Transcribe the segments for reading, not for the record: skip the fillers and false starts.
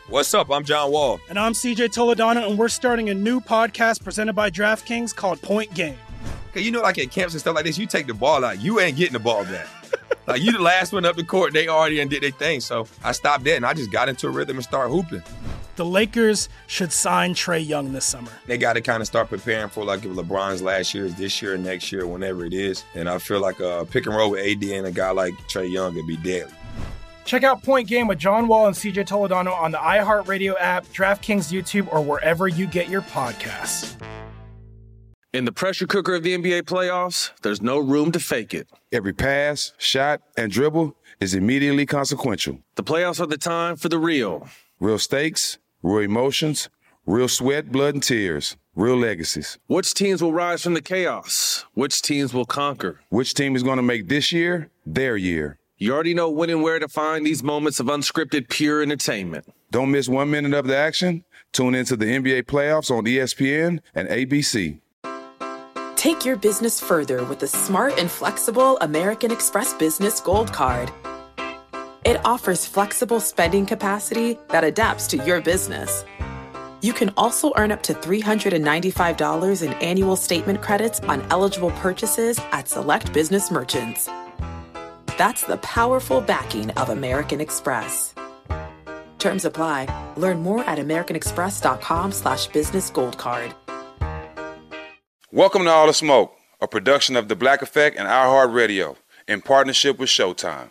What's up? I'm John Wall. And I'm CJ Toledano, and we're starting a new podcast presented by DraftKings called Point Game. Okay, you know, like at camps and stuff like this, you take the ball out, you ain't getting the ball back. Like, you the last one up the court, they already did their thing. So I stopped that, and I just got into a rhythm and started hooping. The Lakers should sign Trae Young this summer. They got to kind of start preparing for, like, if LeBron's last year is this year, next year, whenever it is. And I feel like a pick and roll with AD and a guy like Trae Young would be deadly. Check out Point Game with John Wall and CJ Toledano on the iHeartRadio app, DraftKings YouTube, or wherever you get your podcasts. In the pressure cooker of the NBA playoffs, there's no room to fake it. Every pass, shot, and dribble is immediately consequential. The playoffs are the time for the real. Real stakes, real emotions, real sweat, blood, and tears, real legacies. Which teams will rise from the chaos? Which teams will conquer? Which team is going to make this year their year? You already know when and where to find these moments of unscripted, pure entertainment. Don't miss 1 minute of the action. Tune into the NBA playoffs on ESPN and ABC. Take your business further with the smart and flexible American Express Business Gold Card. It offers flexible spending capacity that adapts to your business. You can also earn up to $395 in annual statement credits on eligible purchases at select business merchants. That's the powerful backing of American Express. Terms apply. Learn more at americanexpress.com/business gold card. Welcome to All the Smoke, a production of The Black Effect and iHeartRadio in partnership with Showtime.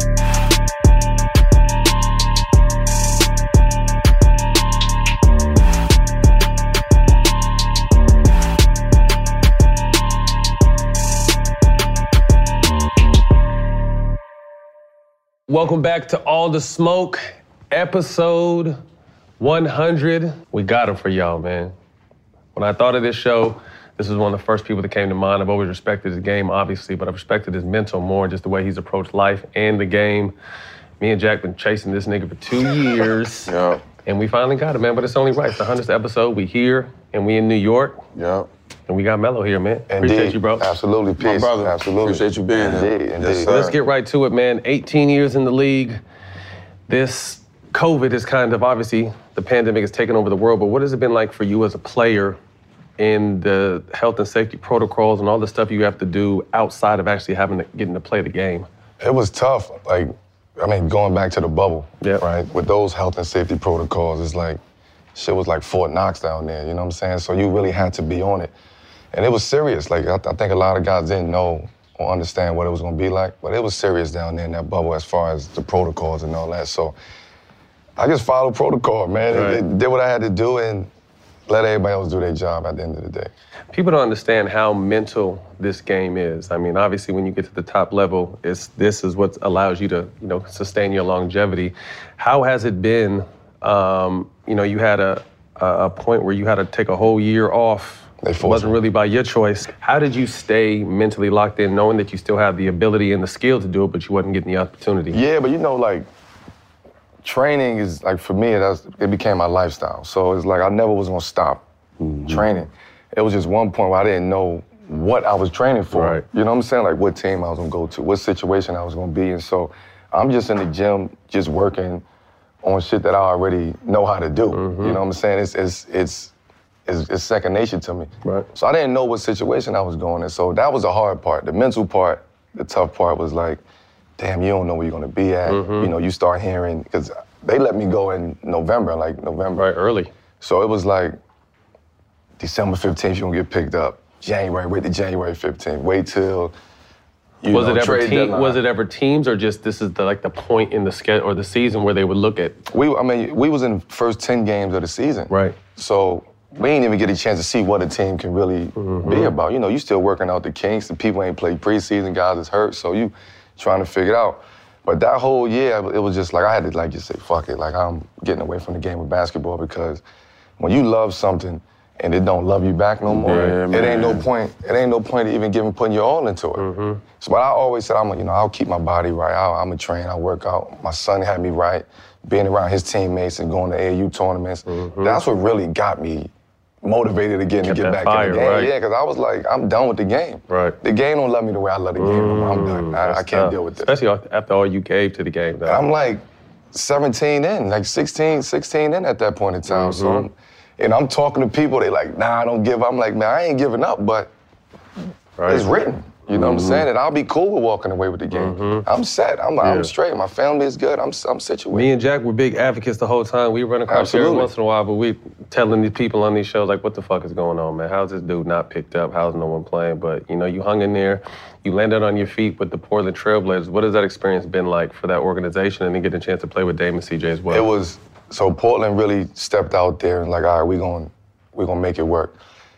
Welcome back to All the Smoke, episode 100. We got him for y'all, man. When I thought of this show, this is one of the first people that came to mind. I've always respected his game, obviously, but I've respected his mental more, just the way he's approached life and the game. Me and Jack been chasing this nigga for 2 years. Yeah. And we finally got him, man, but it's only right. It's the 100th episode. We here, and we in New York. Yeah. And we got Melo here, man. Indeed. Appreciate you, bro. Absolutely, peace. My brother. Absolutely. Appreciate you being here. Indeed. Yes, let's get right to it, man. 18 years in the league. This COVID is kind of, obviously, the pandemic has taken over the world, but what has it been like for you as a player in the health and safety protocols and all the stuff you have to do outside of actually getting to play the game? It was tough. Like, I mean, going back to the bubble, right? With those health and safety protocols, it's like, shit was like Fort Knox down there, you know what I'm saying? So you really had to be on it. And it was serious. Like, I think a lot of guys didn't know or understand what it was gonna be like, but it was serious down there in that bubble as far as the protocols and all that. So I just followed protocol, man. Right. Did what I had to do and let everybody else do their job at the end of the day. People don't understand how mental this game is. I mean, obviously, when you get to the top level, this is what allows you to, sustain your longevity. How has it been? You had a point where you had to take a whole year off. It wasn't really by your choice. How did you stay mentally locked in, knowing that you still have the ability and the skill to do it, but you wasn't getting the opportunity? Yeah, but training is, like, for me, it became my lifestyle. So it's like I never was gonna stop training. It was just one point where I didn't know what I was training for. Right. You know what I'm saying? Like what team I was gonna go to, what situation I was gonna be in. So I'm just in the gym, just working on shit that I already know how to do. You know what I'm saying? It's second nature to me. Right. So I didn't know what situation I was going in. So that was the hard part. The mental part, the tough part was like, damn, you don't know where you're gonna be at. You start hearing, because they let me go in November. Right, early. So it was like, December 15th, you're gonna get picked up. January, wait to January 15th. Wait till, Was it ever teams, or just this is the point in the schedule or the season where they would look at? We was in the first 10 games of the season. Right. So we didn't even get a chance to see what a team can really be about. You still working out the kinks. The people ain't played preseason, guys is hurt, so you trying to figure it out. But that whole year, it was just like, I had to just say, fuck it. Like, I'm getting away from the game of basketball, because when you love something and it don't love you back no more, it ain't no point even putting your all into it. So but I always said, I'll keep my body right. I'm a train, I'll work out. My son had me right, being around his teammates and going to AAU tournaments. That's what really got me motivated again to get back in the game. Right. Yeah, because I was like, I'm done with the game. Right. The game don't love me the way I love the game. I'm done. I can't deal with this. Especially after all you gave to the game, though. I'm like, 17 in, like 16 in at that point in time. So I'm talking to people, they like, nah, I don't give up. I'm like, man, I ain't giving up, but it's written. You know what I'm saying? And I'll be cool with walking away with the game. I'm set. I'm straight. My family is good. I'm situated. Me and Jack were big advocates the whole time. We run across here every once in a while, but we telling these people on these shows, like, what the fuck is going on, man? How's this dude not picked up? How's no one playing? But, you know, you hung in there. You landed on your feet with the Portland Trailblazers. What has that experience been like for that organization and then getting a chance to play with Dame and CJ as well? It was, so Portland really stepped out there and like, all right, we're gonna make it work.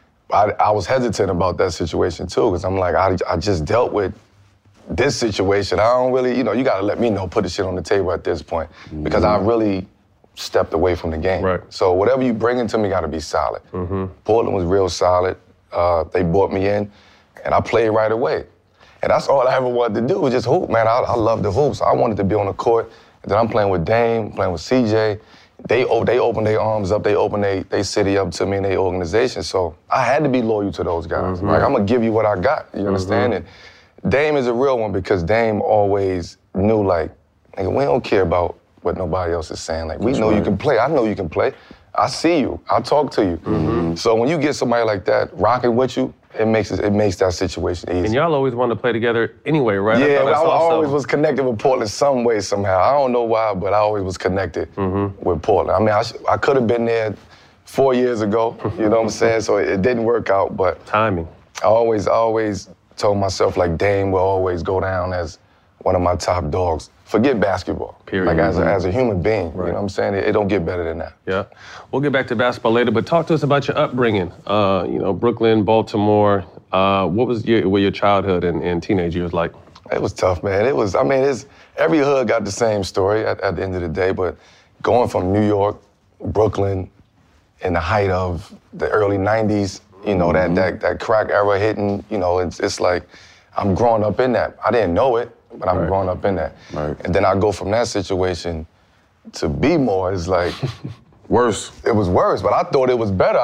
I was hesitant about that situation too, because I'm like, I just dealt with this situation. I don't really, you know, you gotta let me know, put the shit on the table at this point, because I really stepped away from the game. Right. So whatever you bring into me gotta be solid. Portland was real solid. They brought me in, and I played right away. And that's all I ever wanted to do was just hoop, man. I love the hoops. I wanted to be on the court. And then I'm playing with Dame, playing with CJ. They opened their arms up, they opened their city up to me and their organization. So I had to be loyal to those guys. Like, I'm gonna give you what I got, you understand? And Dame is a real one because Dame always knew, like, nigga, we don't care about what nobody else is saying. Like, we know you can play. I know you can play. I see you. I talk to you. So when you get somebody like that rocking with you, it makes that situation easy. And y'all always wanted to play together anyway, right? Yeah, I always was connected with Portland some way, somehow. I don't know why, but I always was connected with Portland. I mean, I could have been there 4 years ago, you know what I'm saying? So it didn't work out, but timing. I always told myself, like, Dame will always go down as one of my top dogs. Forget basketball. Period. Like, as a human being, you know what I'm saying? It don't get better than that. Yeah. We'll get back to basketball later, but talk to us about your upbringing. You know, Brooklyn, Baltimore. What was your childhood and teenage years like? It was tough, man. Every hood got the same story at the end of the day, but going from New York, Brooklyn, in the height of the early 90s, you know, that crack era hitting, you know, it's like, I'm growing up in that. I didn't know it, but I'm growing up in that. Right. And then I go from that situation to B-more, it's like, worse. It was worse, but I thought it was better.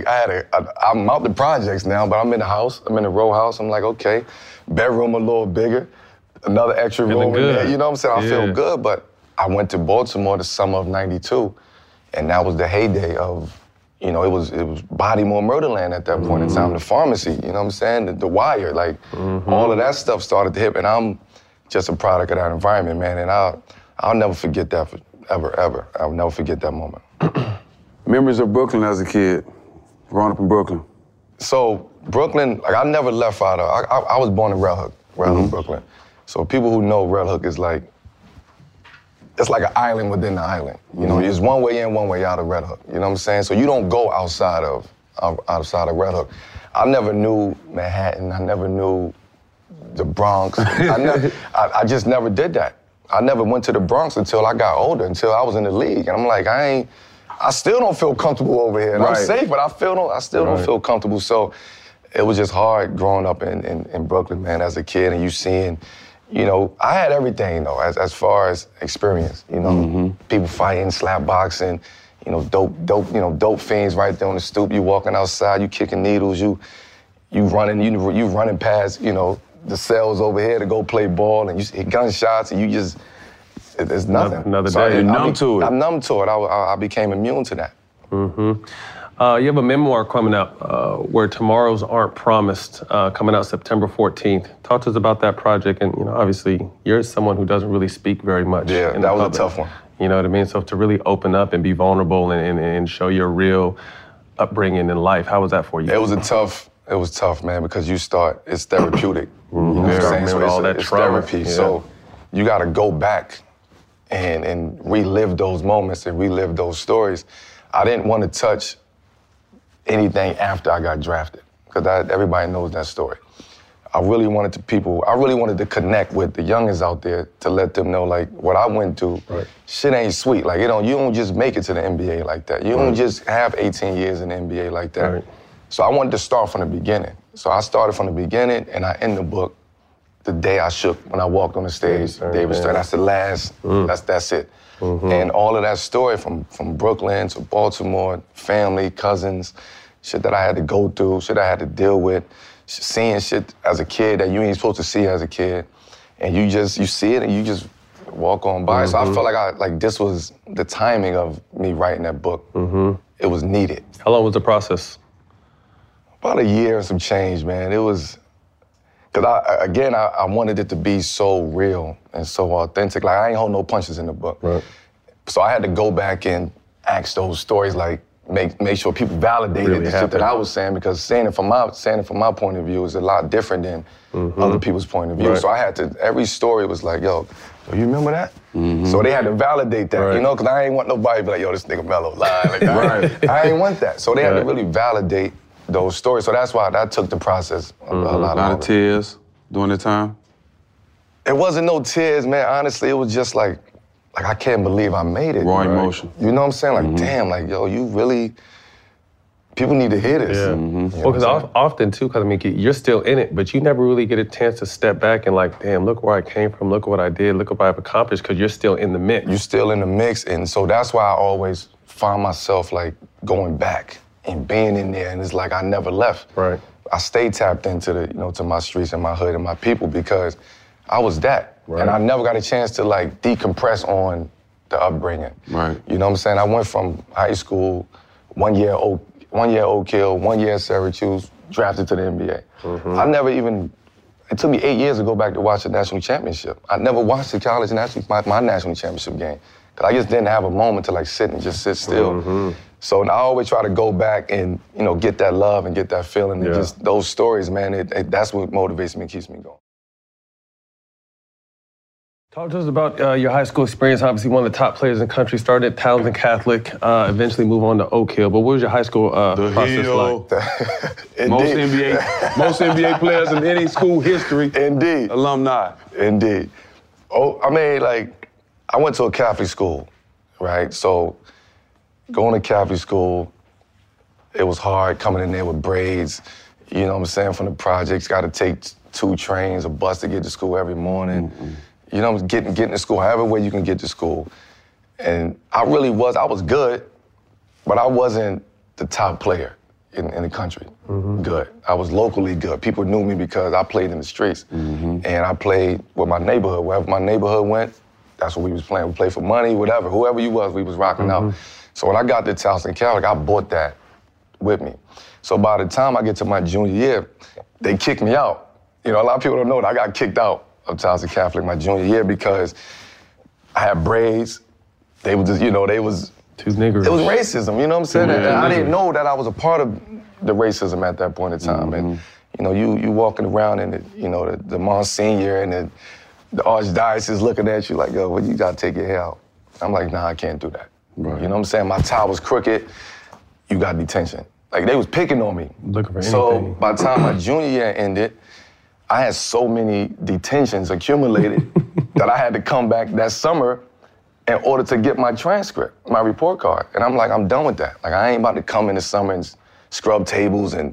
I'm out the projects now, but I'm in the house. I'm in the row house. I'm like, okay, bedroom a little bigger, another extra room in there. You know what I'm saying? I feel good, but I went to Baltimore the summer of ¡92, and that was the heyday of, you know, it was Bodymore Murderland at that point in time, the pharmacy, you know what I'm saying? The Wire, like, all of that stuff started to hit, and I'm just a product of that environment, man, and I'll never forget that ever. I'll never forget that moment. Memories of Brooklyn as a kid, growing up in Brooklyn. So Brooklyn, like, I never left out of, I was born in Red Hook, Brooklyn. So people who know Red Hook is like, it's like an island within the island. You know, there's one way in, one way out of Red Hook. You know what I'm saying? So you don't go outside of Red Hook. I never knew Manhattan. I never knew the Bronx. I just never did that. I never went to the Bronx until I got older, until I was in the league. And I'm like, I still don't feel comfortable over here. And I'm safe, but I still don't feel comfortable. So it was just hard growing up in Brooklyn, man, as a kid, and you seeing, you know, I had everything though, as far as experience. You know, people fighting, slap boxing, you know, dope fiends right there on the stoop. You walking outside, you kicking needles, you running past, you know, the cells over here to go play ball, and you hit gunshots, and you just, it's nothing. Another so day. You're numb to it. I'm numb to it. I became immune to that. You have a memoir coming out, Where Tomorrows Aren't Promised, coming out September 14th. Talk to us about that project, and, you know, obviously, you're someone who doesn't really speak very much. Yeah, that was a tough one. You know what I mean? So to really open up and be vulnerable and show your real upbringing in life, how was that for you? It was tough, man, because it's therapeutic. You know what I'm saying? So it's therapy. Yeah. So you got to go back and relive those moments and relive those stories. I didn't want to touch anything after I got drafted, because everybody knows that story. I really wanted to connect with the youngins out there to let them know, like, what I went through, shit ain't sweet. Like, you don't just make it to the NBA like that. You don't just have 18 years in the NBA like that. Right. So I wanted to start from the beginning. So I started from the beginning, and I end the book the day I shook when I walked on the stage, David Stern. That's the last, that's it. And all of that story from Brooklyn to Baltimore, family, cousins, shit that I had to go through, shit I had to deal with, seeing shit as a kid that you ain't supposed to see as a kid. And you see it and you just walk on by. So I felt like this was the timing of me writing that book. It was needed. How long was the process? About a year and some change, man. It was, because I wanted it to be so real and so authentic. Like, I ain't hold no punches in the book. Right. So I had to go back and ask those stories, like, make sure people validated Really the shit that I was saying, because saying it from my point of view is a lot different than other people's point of view. Right. So I had to, every story was like, yo, you remember that? So they had to validate that, you know, because I ain't want nobody to be like, yo, this nigga Melo lying. Like, I ain't want that. So they had to really validate those stories. So that's why that took the process a lot of tears during the time? It wasn't no tears, man. Honestly, it was just like I can't believe I made it. Raw emotion. You know what I'm saying? Like, damn, like, yo, you really, people need to hear this. Yeah. You know Well, because often, too, because I mean, you're still in it, but you never really get a chance to step back and like, damn, look where I came from, look what I did, look what I've accomplished, because you're still in the mix. You're still in the mix, and so that's why I always find myself, like, going back and being in there, and it's like I never left. Right. I stayed tapped into the, to my streets and my hood and my people, because I was that. Right. And I never got a chance to, like, decompress on the upbringing. Right. You know what I'm saying? I went from high school, 1 year Oak Hill, 1 year at Syracuse, drafted to the NBA. I never even, it took me 8 years to go back to watch the national championship. I never watched the college my national championship game, because I just didn't have a moment to, like, sit still. So I always try to go back and, get that love and get that feeling. And just those stories, man, that's what motivates me and keeps me going. Talk to us about your high school experience. Obviously, one of the top players in the country. Started at Townsend Catholic, eventually moved on to Oak Hill. But what was your high school process like? Most NBA players in any school history. Indeed. Alumni. Indeed. Oh, I mean, like, I went to a Catholic school, right? So going to Catholic school, it was hard coming in there with braids. You know what I'm saying? From the projects, got to take 2 trains, a bus to get to school every morning. You know, getting to school, however way you can get to school. And I was good, but I wasn't the top player in the country. Good. I was locally good. People knew me because I played in the streets. And I played with my neighborhood. Wherever my neighborhood went, that's what we was playing. We played for money, whatever. Whoever you was, we was rocking out. So when I got to Townsend Catholic, I brought that with me. So by the time I get to my junior year, they kicked me out. A lot of people don't know that I got kicked out of Townsend Catholic my junior year because I had braids. They was just, they was... Too niggerish. It was racism, you know what I'm saying? And I didn't know that I was a part of the racism at that point in time. And, you walking around and, the Monsignor and the Archdiocese looking at you like, yo, well, you gotta take your hair out. I'm like, nah, I can't do that. Right. You know what I'm saying? My tie was crooked. You got detention. Like, they was picking on me. Looking for anything. So by the time my junior year ended, I had so many detentions accumulated that I had to come back that summer in order to get my transcript, my report card. And I'm like, I'm done with that. Like, I ain't about to come in the summer and scrub tables and,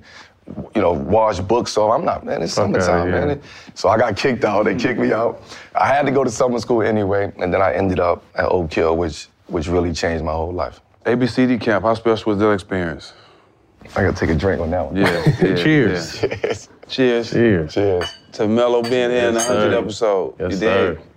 wash books. So I'm not, man, it's summertime, man. So I got kicked out. They kicked me out. I had to go to summer school anyway. And then I ended up at Oak Hill, which really changed my whole life. ABCD camp, how special was that experience? I gotta take a drink on that one. Yeah. Cheers. Cheers. Cheers. Cheers. Cheers. To Melo being here in the 100th sir. episode. Yes, You sir. dig?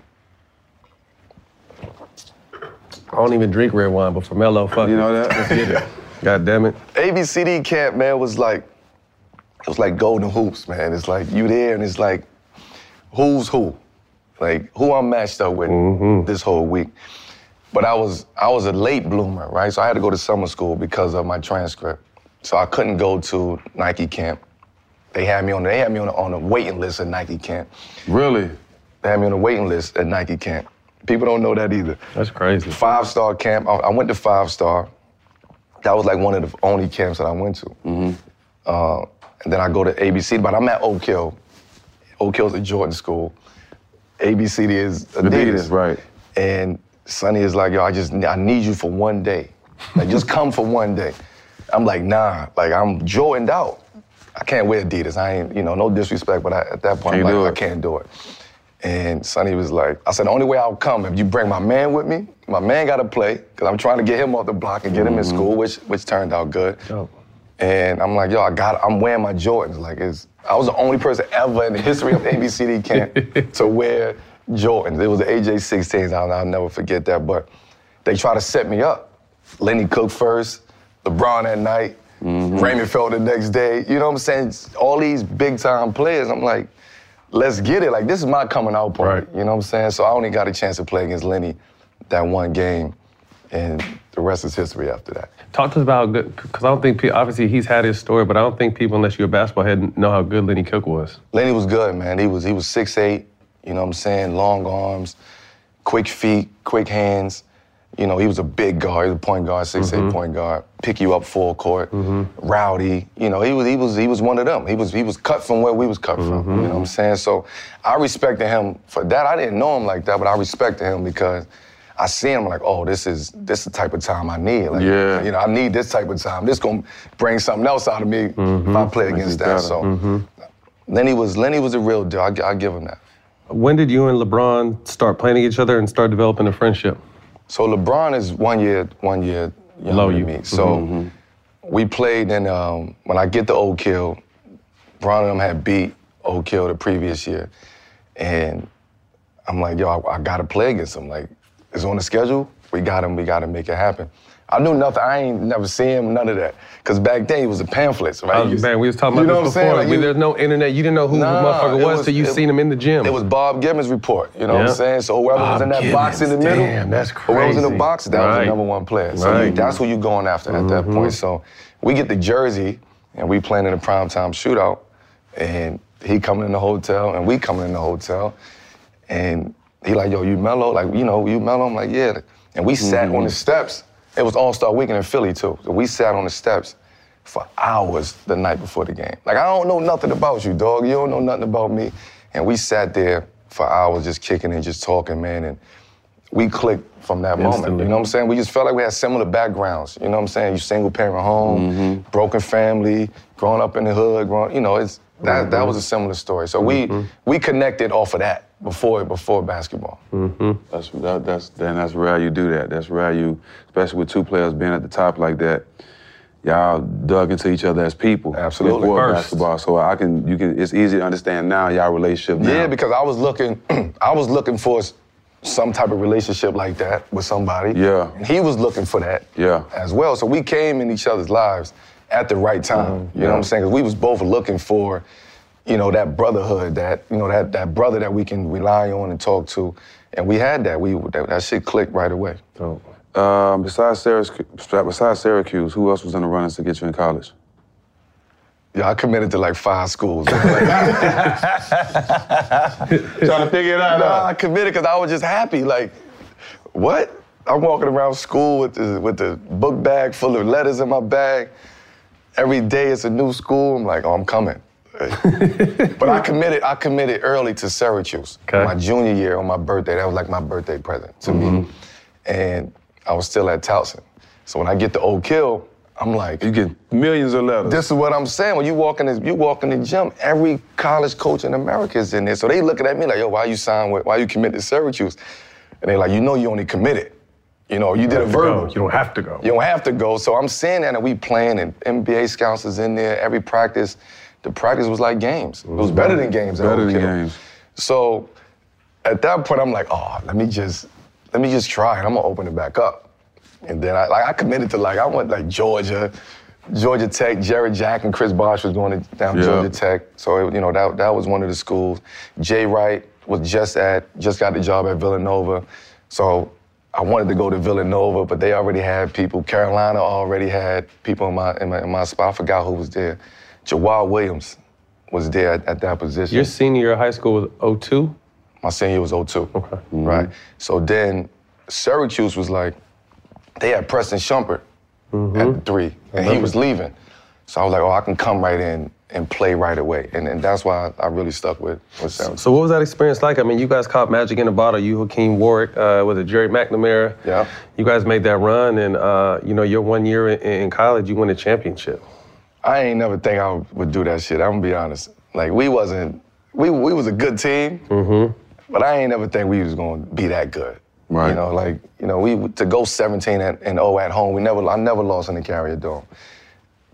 I don't even drink red wine, but for Melo, fuck You know it. that? Let's get it. God damn it. ABCD camp, man, it was like golden hoops, man. It's like you there and it's like, who's who? Like, who I'm matched up with this whole week. But I was a late bloomer, right? So I had to go to summer school because of my transcript. So I couldn't go to Nike camp. They had me on a waiting list at Nike camp. Really? They had me on a waiting list at Nike camp. People don't know that either. That's crazy. 5-star camp. I went to 5-star. That was like one of the only camps that I went to. And then I go to ABC, but I'm at Oak Hill. Oak Hill's a Jordan school. ABCD is Adidas. Right. And Sonny is like, yo, I need you for one day. Like, just come for one day. I'm like, nah, like, I'm Jordaned out. I can't wear Adidas. I ain't, no disrespect, but at that point, I'm like, I can't do it. And Sonny was like, I said, the only way I'll come if you bring my man with me. My man got to play, because I'm trying to get him off the block and get him in school, which turned out good. Dope. And I'm like, yo, I'm wearing my Jordans. Like, I was the only person ever in the history of ABCD camp to wear Jordans. It was the AJ16s. I'll never forget that. But they try to set me up. Lenny Cook first, LeBron at night, Raymond Felton the next day. You know what I'm saying? All these big-time players, I'm like, let's get it. Like, this is my coming out party. Right. You know what I'm saying? So I only got a chance to play against Lenny that one game, and the rest is history after that. Talk to us about good, because I don't think, obviously he's had his story, but I don't think people, unless you're a basketball head, know how good Lenny Cook was. Lenny was good, man. He was 6'8", you know what I'm saying? Long arms, quick feet, quick hands. You know, he was a big guard. He was a point guard, 6'8" point guard. Pick you up full court, rowdy. You know, he was one of them. He was cut from where we was cut from. You know what I'm saying? So I respected him for that. I didn't know him like that, but I respected him because I see him like, oh, this is the type of time I need. Like, you know, I need this type of time. This gonna bring something else out of me if I play against that. So Lenny was a real deal. I give him that. When did you and LeBron start playing against each other and start developing a friendship? So LeBron is one year younger than me. So we played, and when I get to Oak Hill, Bron and them had beat Oak Hill the previous year. And I'm like, yo, I gotta play against him. Like, it's on the schedule, we gotta make it happen. I knew nothing, I ain't never seen him, none of that. Because back then, he was the pamphlets, right? Man, we was talking about this before. Like, there's no internet, you didn't know who the motherfucker was till you seen him in the gym. It was Bob Gibbons' report, you know what I'm saying? So whoever was in that box in the middle, that's crazy. whoever was in the box, that was the #1 player. So that's who you going after at that point. So we get the jersey, and we playing in a primetime shootout, and he coming in the hotel, and we coming in the hotel, and he like, yo, you mellow? Like, you know, you mellow? I'm like, yeah. And we sat on the steps. It was All-Star Weekend in Philly, too. So we sat on the steps for hours the night before the game. Like, I don't know nothing about you, dog. You don't know nothing about me. And we sat there for hours just kicking and just talking, man. And we clicked from that moment. You know what I'm saying? We just felt like we had similar backgrounds. You know what I'm saying? You single-parent home, broken family, growing up in the hood, you know, that was a similar story. So we connected off of that before basketball. That's rare you do that. That's rare you, especially with two players being at the top like that. Y'all dug into each other as people. Absolutely. Before basketball, so it's easy to understand now y'all relationship now. Yeah, because I was looking for some type of relationship like that with somebody. Yeah. And he was looking for that as well. So we came in each other's lives at the right time. You know what I'm saying? Because we was both looking for, you know, that brotherhood, that brother that we can rely on and talk to. And we had that. That shit clicked right away. So, besides Syracuse, who else was in the runnings to get you in college? Yeah, I committed to like 5 schools. Trying to figure it out. I committed because I was just happy. Like, what? I'm walking around school with the book bag full of letters in my bag. Every day it's a new school. I'm like, oh, I'm coming. But I committed early to Syracuse. My junior year on my birthday. That was like my birthday present to me. And I was still at Towson. So when I get to Oak Hill, I'm like, you get millions of letters. This is what I'm saying. When you walk in the gym, every college coach in America is in there. So they looking at me like, yo, why you commit to Syracuse? And they're like, you know you only committed. You know, you did a verbal. You don't have to go. You don't have to go. So I'm saying that, and we playing, and NBA scouts is in there. Every practice, the practice was like games. It was better than games. Better than games. So at that point, I'm like, oh, let me just try it. I'm gonna open it back up. And then I committed to I went like Georgia Tech. Jared Jack and Chris Bosh was going down Georgia Tech. So that was one of the schools. Jay Wright was just got the job at Villanova. So I wanted to go to Villanova, but they already had people. Carolina already had people in my spot. I forgot who was there. Jawad Williams was there at that position. Your senior year of high school was 02? My senior year was 02. Okay. Right. So then Syracuse was like, they had Preston Shumpert at the 3, and he was leaving. So I was like, oh, I can come right in and play right away. And that's why I really stuck with Syracuse. So what was that experience like? I mean, you guys caught Magic in a bottle. You, Hakeem Warwick, with Jerry McNamara. Yeah. You guys made that run, and your 1 year in college, you win a championship. I ain't never think I would do that shit. I'm gonna be honest. Like, we was a good team, but I ain't never think we was gonna be that good. Right. To go 17-0 at home, I never lost in the Carrier Dome.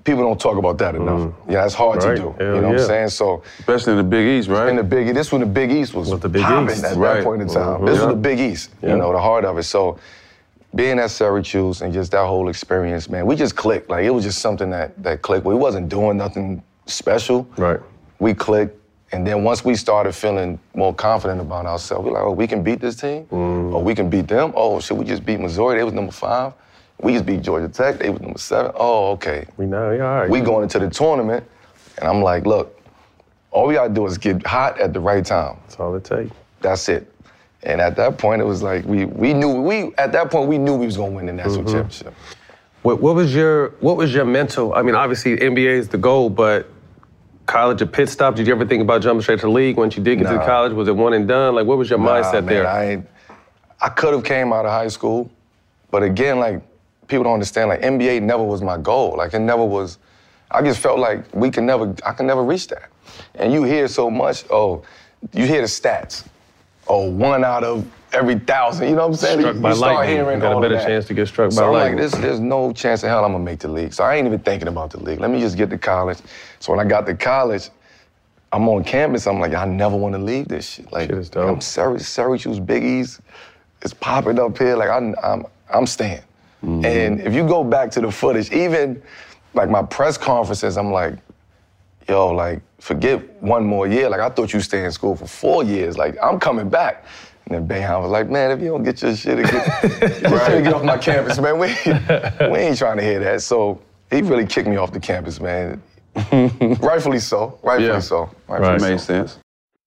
people don't talk about that enough. Yeah, that's hard to do. Hell you know what I'm saying? So, especially in the Big East, right? in the Big East, this when the Big East was the Big popping East. at Right. that point in time. This was the Big East, you know, the heart of it. So, being at Syracuse and just that whole experience, man, we just clicked. Like, it was just something that clicked. We wasn't doing nothing special. Right. We clicked. And then once we started feeling more confident about ourselves, we're like, oh, we can beat this team? Or we can beat them? Oh, shit, we just beat Missouri. They was number 5. We just beat Georgia Tech. They was number 7. Oh, okay. We know, yeah, all right. We going into the tournament, and I'm like, look, all we gotta do is get hot at the right time. That's all it takes. That's it. And at that point, it was like we knew at that point we knew we was gonna win the national championship. What was your mental? I mean, obviously NBA is the goal, but college a pit stop. Did you ever think about jumping straight to the league once you did get to college? Was it one and done? Like, what was your mindset there? I could have came out of high school, but again, like, people don't understand, like, NBA never was my goal. Like, it never was. I just felt like I can never reach that. And you hear so much, you hear the stats. 1 out of every 1,000, you know what I'm saying? Struck by lightning. You got a better chance to get struck by lightning. So I'm like, there's no chance in hell I'm gonna make the league. So I ain't even thinking about the league. Let me just get to college. So when I got to college, I'm on campus, I'm like, I never wanna leave this shit. Like, shit is dope. I'm Syracuse, Big East, it's popping up here, like I'm staying. And if you go back to the footage, even like my press conferences, I'm like, yo, like, forget 1 more year. Like, I thought you stay in school for 4 years. Like, I'm coming back. And then Boeheim was like, man, if you don't get your shit and get off my campus, man, we ain't trying to hear that. So he really kicked me off the campus, man. Rightfully so. Rightfully so. Right. Makes sense.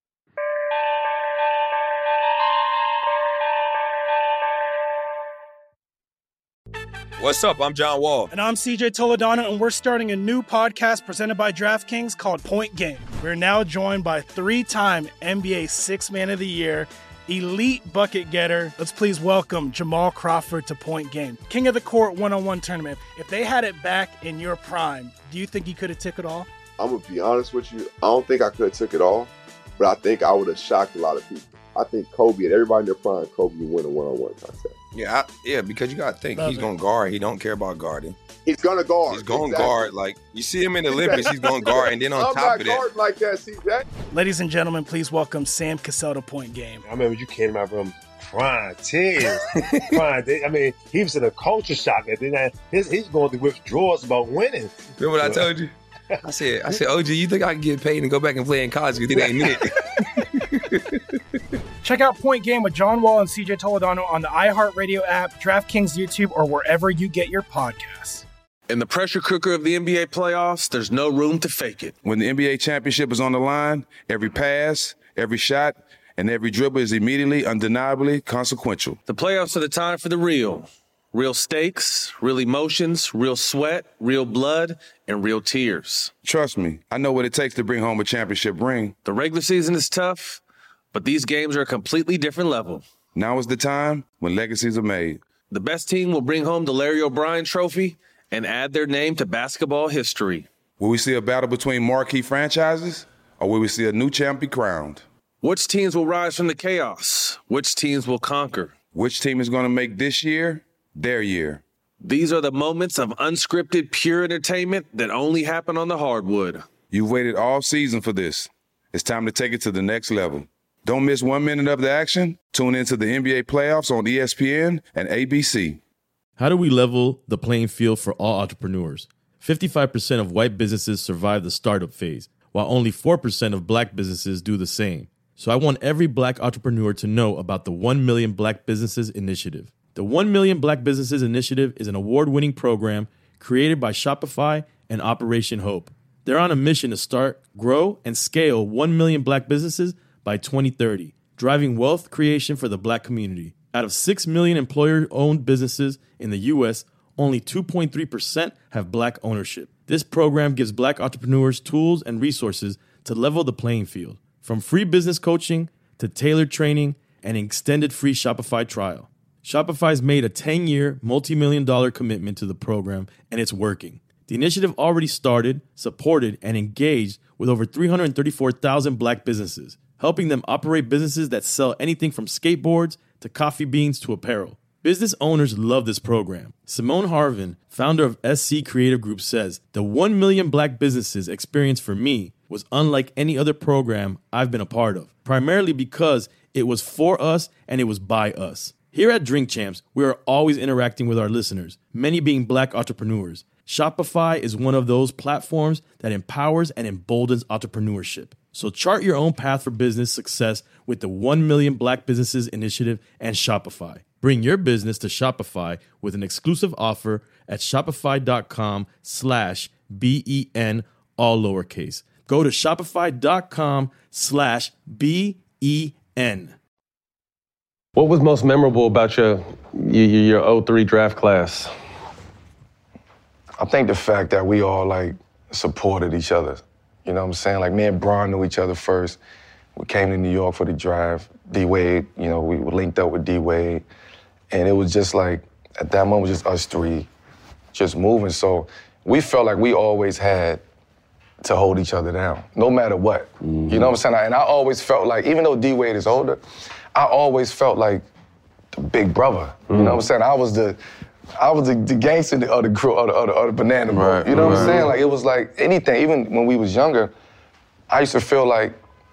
What's up? I'm John Wall. And I'm CJ Toledano, and we're starting a new podcast presented by DraftKings called Point Game. We're now joined by 3-time NBA Sixth Man of the Year, elite bucket getter. Let's please welcome Jamal Crawford to Point Game. King of the Court one-on-one tournament. If they had it back in your prime, do you think you could have took it all? I'm going to be honest with you. I don't think I could have took it all, but I think I would have shocked a lot of people. I think Kobe and everybody in their prime, Kobe would win a one-on-one contest. Yeah, because you got to think, he's going to guard. He don't care about guarding. He's going to guard. He's going to guard. Like, you see him in the Olympics, he's going to guard. And then on top of that. I'm not guarding like that, CJ. Ladies and gentlemen, please welcome Sam Cassell to Point Game. I remember you came out from crying, tears, crying. I mean, he was in a culture shock. And then he's going through withdrawals about winning. Remember what I told you? I said, OG, you think I can get paid and go back and play in college because it ain't it? Check out Point Game with John Wall and CJ Toledano on the iHeartRadio app, DraftKings YouTube, or wherever you get your podcasts. In the pressure cooker of the NBA playoffs, there's no room to fake it. When the NBA championship is on the line, every pass, every shot, and every dribble is immediately, undeniably consequential. The playoffs are the time for the real. Real stakes, real emotions, real sweat, real blood, and real tears. Trust me, I know what it takes to bring home a championship ring. The regular season is tough, but these games are a completely different level. Now is the time when legacies are made. The best team will bring home the Larry O'Brien Trophy and add their name to basketball history. Will we see a battle between marquee franchises, or will we see a new champ be crowned? Which teams will rise from the chaos? Which teams will conquer? Which team is going to make this year their year? These are the moments of unscripted, pure entertainment that only happen on the hardwood. You've waited all season for this. It's time to take it to the next level. Don't miss 1 minute of the action. Tune into the NBA playoffs on ESPN and ABC. How do we level the playing field for all entrepreneurs? 55% of white businesses survive the startup phase, while only 4% of black businesses do the same. So I want every black entrepreneur to know about the 1 Million Black Businesses Initiative. The 1 Million Black Businesses Initiative is an award-winning program created by Shopify and Operation Hope. They're on a mission to start, grow, and scale 1 million black businesses by 2030, driving wealth creation for the black community. Out of 6 million employer-owned businesses in the U.S., only 2.3% have black ownership. This program gives black entrepreneurs tools and resources to level the playing field, from free business coaching to tailored training and an extended free Shopify trial. Shopify's made a 10-year, multi-million-dollar commitment to the program, and it's working. The initiative already started, supported, and engaged with over 334,000 black businesses, helping them operate businesses that sell anything from skateboards to coffee beans to apparel. Business owners love this program. Simone Harvin, founder of SC Creative Group, says, the 1 million black businesses experience for me was unlike any other program I've been a part of, primarily because it was for us and it was by us. Here at Drink Champs, we are always interacting with our listeners, many being black entrepreneurs. Shopify is one of those platforms that empowers and emboldens entrepreneurship. So chart your own path for business success with the 1 Million Black Businesses Initiative and Shopify. Bring your business to Shopify with an exclusive offer at shopify.com/BEN, all lowercase. Go to shopify.com/BEN. What was most memorable about your 03 draft class? I think the fact that we all, like, supported each other. You know what I'm saying? Like, me and Bron knew each other first. We came to New York for the draft. D-Wade, you know, we were linked up with D-Wade. And it was just like, at that moment, just us three just moving. So we felt like we always had to hold each other down, no matter what. Mm-hmm. You know what I'm saying? And I always felt like, even though D-Wade is older, I always felt like the big brother. Mm-hmm. You know what I'm saying? I was the gangster of the crew, of the banana boat. Right, you know what I'm saying? Like, it was like anything. Even when we was younger, I used to feel like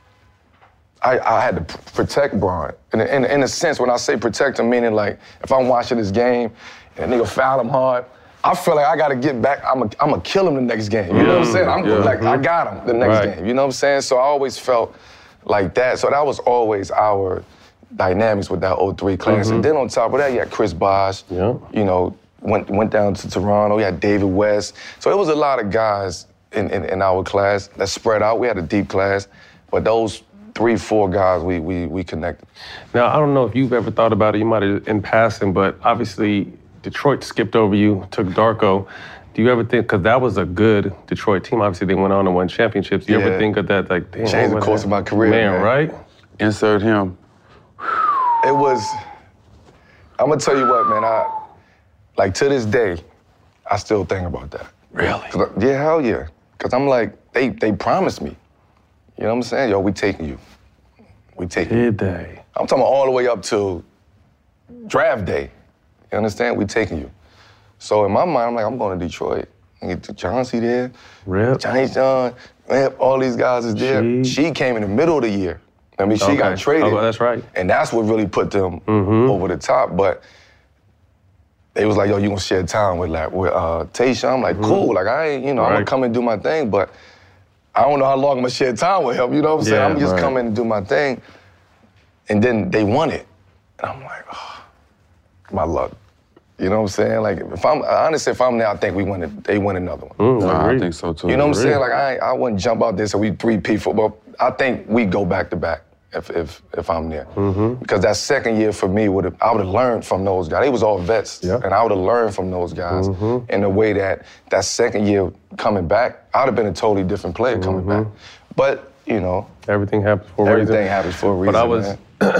I had to protect Bron. In a sense, when I say protect him, meaning like, if I'm watching this game and a nigga foul him hard, I feel like I gotta get back. I'm gonna kill him the next game. You know what I'm saying? I got him the next game. You know what I'm saying? So I always felt like that. So that was always our dynamics with that 03 class. And then on top of that, you had Chris Bosh, you know, went down to Toronto. You had David West. So it was a lot of guys in our class that spread out. We had a deep class, but those 3-4 guys, we connected. Now, I don't know if you've ever thought about it, you might have in passing, but obviously Detroit skipped over you, took Darko. Do you ever think, because that was a good Detroit team, obviously they went on and won championships. Do you ever think of that, like, damn, changed the course of my career, man. Right? Insert him. It was, I'm gonna tell you what, man, like to this day, I still think about that. Really? Yeah, hell yeah. Because I'm like, they promised me. You know what I'm saying? Yo, we taking you. We taking you. Did they? I'm talking all the way up to draft day. You understand? We taking you. So in my mind, I'm like, I'm going to Detroit. I get Chauncey there. Rip. Johnny John, man, all these guys is there. She came in the middle of the year. I mean, she got traded. Oh, that's right. And that's what really put them over the top. But they was like, yo, you gonna share time with Tayshaun? I'm like, cool. Like, I ain't, you know, I'm gonna come and do my thing, but I don't know how long I'm gonna share time with him. You know what I'm saying? I'm just coming and do my thing. And then they won it. And I'm like, oh, my luck. You know what I'm saying? Like, honestly, if I'm there, I think they win another one. I think so too. You know what I'm saying? Like, I wouldn't jump out there so we 3-peat football. I think we go back to back if I'm there. Because that second year for me, I would have learned from those guys. They was all vets, and I would have learned from those guys in a way that second year coming back, I would have been a totally different player coming back. But, you know. Everything happens for a reason. Everything happens for a reason, But I was, man.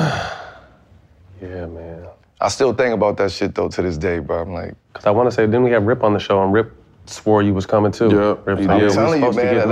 yeah, man. I still think about that shit, though, to this day, bro. I'm like. Because I want to say, didn't we have Rip on the show, and Rip swore you was coming too. Yeah, Rip, I'm telling you, man.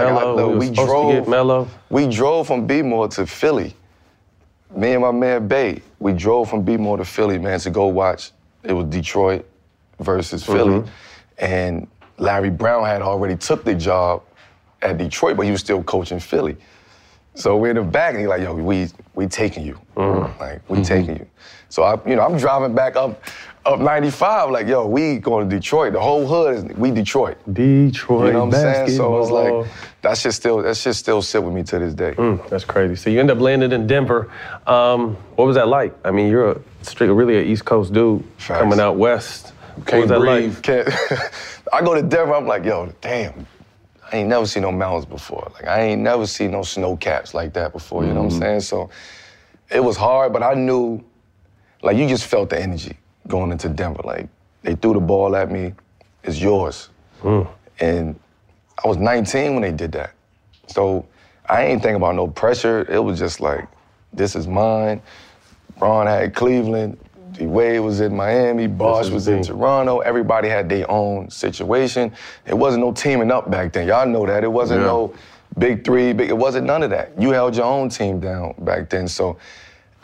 We drove from B-More to Philly. Me and my man Bay, we drove from B-More to Philly, man, to go watch. It was Detroit versus Philly. And Larry Brown had already took the job at Detroit, but he was still coaching Philly. So we're in the back, and he's like, yo, we taking you. Like, we taking you. So, I'm driving back up 95, like, yo, we going to Detroit. The whole hood we Detroit. Detroit, you know what I'm saying? So it's basketball. like, that shit still sit with me to this day. That's crazy. So you end up landing in Denver. What was that like? I mean, you're really an East Coast dude coming out west. What was that like? I go to Denver, I'm like, yo, damn. I ain't never seen no mountains before. Like, I ain't never seen no snow caps like that before, you know what I'm saying? So it was hard, but I knew, like, you just felt the energy going into Denver. Like, they threw the ball at me, it's yours. And I was 19 when they did that. So I ain't thinking about no pressure. It was just like, this is mine. Ron had Cleveland, D-Wade was in Miami, Bosh was in Toronto. Everybody had their own situation. It wasn't no teaming up back then. Y'all know that. It wasn't no big three, it wasn't none of that. You held your own team down back then. So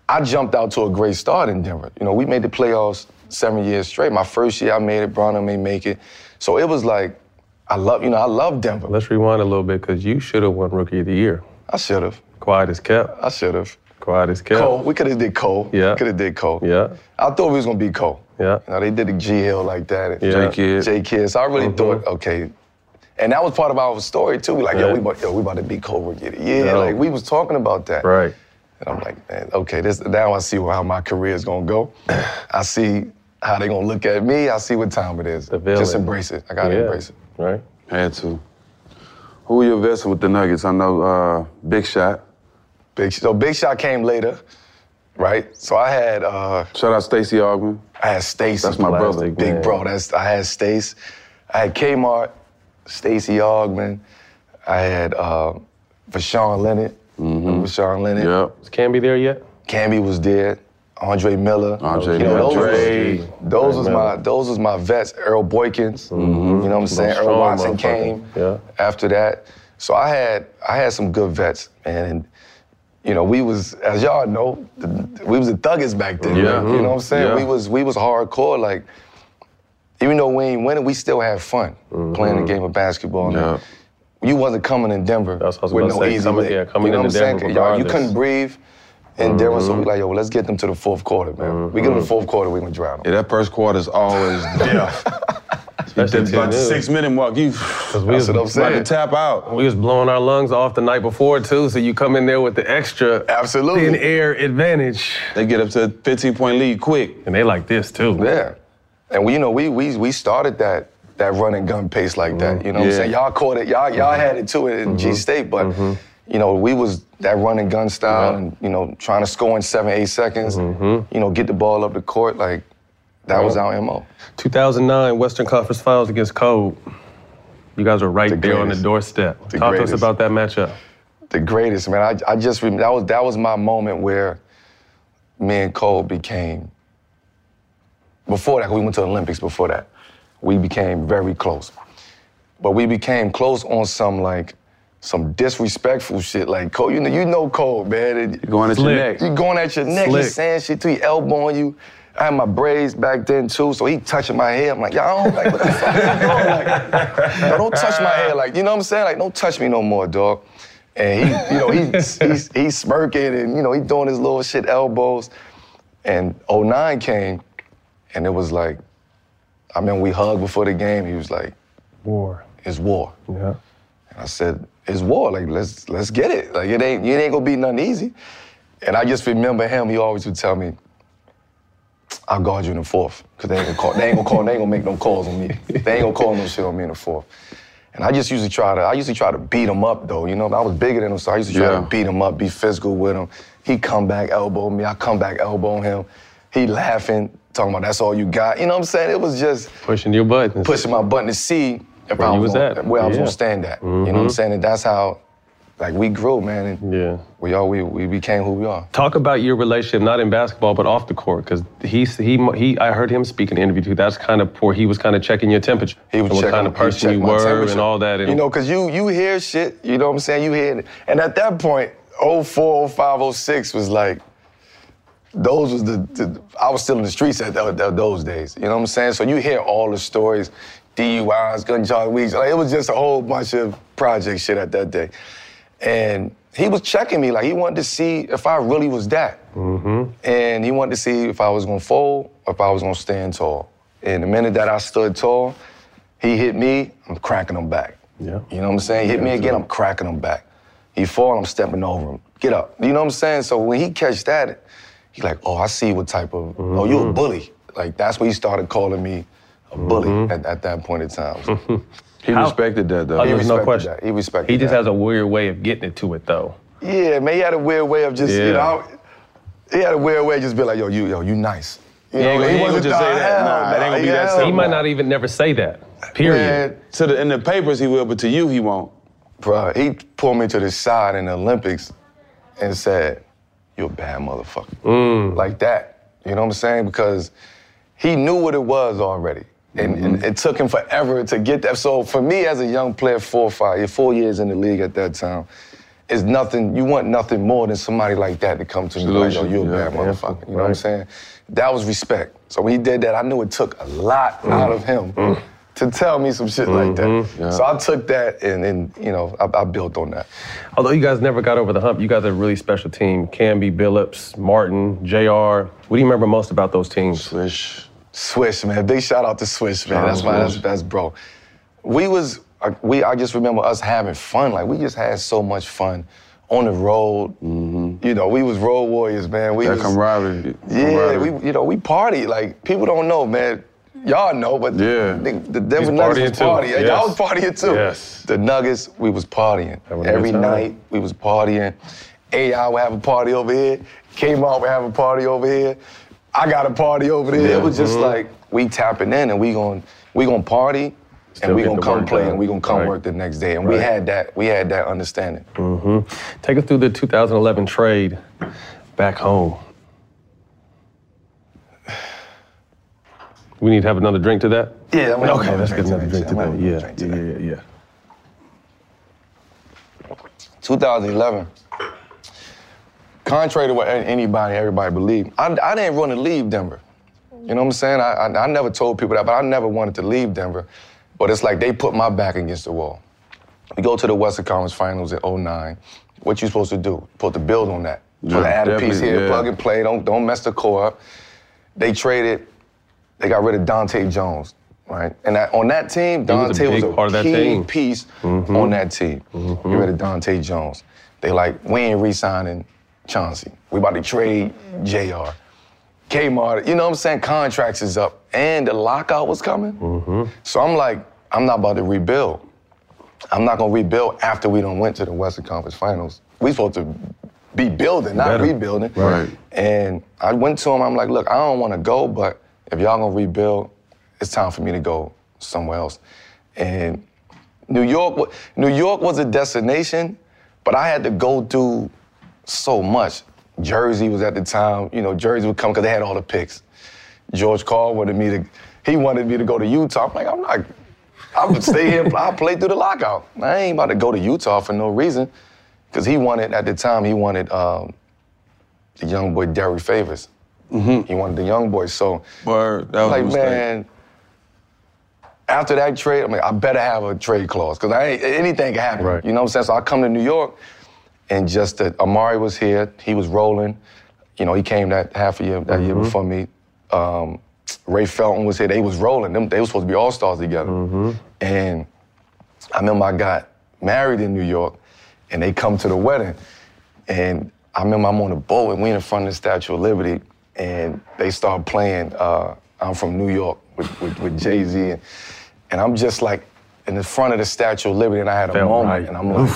I jumped out to a great start in Denver. You know, we made the playoffs 7 years straight. My first year I made it, Bronner may make it. So it was like, I love Denver. Let's rewind a little bit, because you should have won Rookie of the Year. I should have. Quiet as kept. I should have. Quiet as kept. Cole, we could have did Cole. Yeah. Could have did Cole. Yeah. I thought we was gonna be Cole. Yeah. You know, they did the G Hill like that. And Yeah. J Kidd. So I really thought, okay. And that was part of our story too. Like, we about to be Cole Rookie of the Year. No. Like, we was talking about that. Right. And I'm like, man, okay, now I see how my career is gonna go. I see how they gonna look at me. I see what time it is. The villain. Just embrace it. I gotta embrace it. Right. Had to. Who were your vets with the Nuggets? I know Big Shot. So Big Shot came later, right? So I had shout out Stacey Augmon. I had Stace. That's my brother. Big bro. I had Stace. I had Kmart, Stacey Augmon. I had Vashawn Leonard. Vashawn Leonard. Yep. Was Camby there yet? Camby was there. Andre Miller. Those was my vets. Earl Boykins. You know what I'm saying? Earl Watson came after that. So I had some good vets, man. And, you know, we was, as y'all know, we was the Thuggers back then. Yeah. You know what I'm saying? Yeah. We was hardcore. Like, even though we ain't winning, we still had fun playing the game of basketball. Yeah. You wasn't coming in Denver That's what I was with about no to say. easy Coming lick. into You know what I'm Denver saying? You regardless. couldn't breathe in Denver, so we like, yo, let's get them to the fourth quarter, man. We get them to the fourth quarter, we gonna drown them. Yeah, that first quarter's always death. About the 6 minute mark, you That's what I'm saying. about to tap out. We was blowing our lungs off the night before, too, so you come in there with the extra thin air advantage. They get up to a 15-point lead quick. And they like this, too. Yeah. And we started that run and gun pace like that. You know what I'm saying? Y'all caught it. Y'all had it too in G State, but you know, we was that run and gun style and, you know, trying to score in 7-8 seconds, you know, get the ball up the court, like that was our MO. 2009 Western Conference Finals against Code. You guys were right there on the doorstep. Talk to us about that matchup. The greatest, man. I just remember that was my moment where me and Cole became. Before that, we went to the Olympics before that. We became very close. But we became close on some disrespectful shit. Like, Cole, you know Cole, man. You're going at your neck. You going at your neck, Slick. he's saying shit to you, elbowing you. I had my braids back then too, so he touching my hair. I'm like, y'all don't like, what the fuck is going on? Like, no, don't touch my hair. Like, you know what I'm saying? Like, don't touch me no more, dog. And he, you know, he's smirking and, you know, he doing his little shit elbows. And 09 came, and it was like, I remember we hugged before the game. He was like, War. it's war. Yeah. And I said, it's war. Like, let's get it. Like, it ain't gonna be nothing easy. And I just remember him. He always would tell me, I'll guard you in the fourth, because they ain't gonna make no calls on me. They ain't gonna call no shit on me in the fourth. And I used to try to beat him up though, you know? I was bigger than him, so I used to try to beat him up, be physical with him. He come back, elbow me, I come back, elbow him. He laughing, talking about that's all you got. You know what I'm saying? It was just pushing your buttons. Pushing my button to see if where I you was where I was Yeah. gonna stand at. You know what I'm saying? And that's how, like, we grew, man. And we became who we are. Talk about your relationship, not in basketball, but off the court, because I heard him speak in the interview too. That's kind of where he was kind of checking your temperature. He was and what checking kind of person you my were temperature. and all that. And you know, because you hear shit, you know what I'm saying? You hear it. And at that point, 04, 05, 06 was like, those was I was still in the streets at those days. You know what I'm saying? So you hear all the stories, DUIs, gunshot weeks. Like, it was just a whole bunch of project shit at that day. And he was checking me, like he wanted to see if I really was that. And he wanted to see if I was gonna fold or if I was gonna stand tall. And the minute that I stood tall, he hit me, I'm cracking him back. Yeah. You know what I'm saying? He hit me again, I'm cracking him back. He fall, I'm stepping over him. Get up. You know what I'm saying? So when he catch that, he like, oh, I see what type of, oh, you a bully. Like, that's when he started calling me a bully at that point in time. He respected that, though. Oh, there's no question. He respected He just that. has a weird way of getting it to it, though. Yeah, man, he had a weird way of just, you know, he had a weird way of just be like, you nice. You know, he ain't gonna just say that. No, that ain't gonna be that simple. He might not even never say that, period. Man, in the papers he will, but to you he won't. Bro, he pulled me to the side in the Olympics and said, you're a bad motherfucker. Like that. You know what I'm saying? Because he knew what it was already. And it took him forever to get that. So for me as a young player, 4 years in the league at that time, is nothing. You want nothing more than somebody like that to come to me like, yo, you're a bad motherfucker. You know what I'm saying? That was respect. So when he did that, I knew it took a lot out of him to tell me some shit like that. Yeah. So I took that and you know, I built on that. Although you guys never got over the hump, you guys are a really special team. Camby, Billups, Martin, JR. What do you remember most about those teams? Swish, man. Big shout out to Swish, man. That's bro. I just remember us having fun. Like, we just had so much fun on the road. You know, we was road warriors, man. That camaraderie. Yeah, we partied. Like, people don't know, man. Y'all know, but the Denver Nuggets was partying. Yes. Y'all was partying too. Yes. The Nuggets, we was partying. Every night, we was partying. AI would have a party over here. Kmart would have a party over here. I got a party over there. It was just like, we tapping in and we gonna party. And we gonna come play and we gonna come work the next day. And we had that understanding. Take us through the 2011 trade back home. We need to have another drink to that? Yeah. Okay, let's get another drink to that. Yeah. 2011. Contrary to what everybody believed, I didn't want to leave Denver. You know what I'm saying? I never told people that, but I never wanted to leave Denver. But it's like they put my back against the wall. We go to the Western Conference Finals in 2009. What you supposed to do? You're supposed to build on that. So add a piece here, plug and play, don't mess the core up. They got rid of Dante Jones, right? And on that team, Dante was a key piece on that team. Get rid of Dante Jones. They like, we ain't re-signing Chauncey. We about to trade JR. Kmart, you know what I'm saying? Contracts is up. And the lockout was coming. So I'm like, I'm not about to rebuild. I'm not gonna rebuild after we done went to the Western Conference Finals. We supposed to be building, not rebuilding. Right. And I went to him, I'm like, look, I don't wanna go, but if y'all gonna rebuild, it's time for me to go somewhere else. And New York was a destination, but I had to go through so much. Jersey was at the time, you know, Jersey would come because they had all the picks. George Karl wanted me to go to Utah. I'm like, I'm gonna stay here, I'll play through the lockout. I ain't about to go to Utah for no reason. Because at the time, he wanted the young boy Derek Favors. He wanted the young boy, so. That was like, man, after that trade, I'm like, I better have a trade clause, because anything can happen. Right. You know what I'm saying? So I come to New York, and just that Amari was here, he was rolling. You know, he came that year before me. Ray Felton was here, they was rolling. They were supposed to be all-stars together. And I remember I got married in New York, and they come to the wedding. And I remember I'm on a boat, and we in front of the Statue of Liberty, and they start playing I'm From New York with Jay-Z. And I'm just like in the front of the Statue of Liberty, and I had a moment, and I'm like,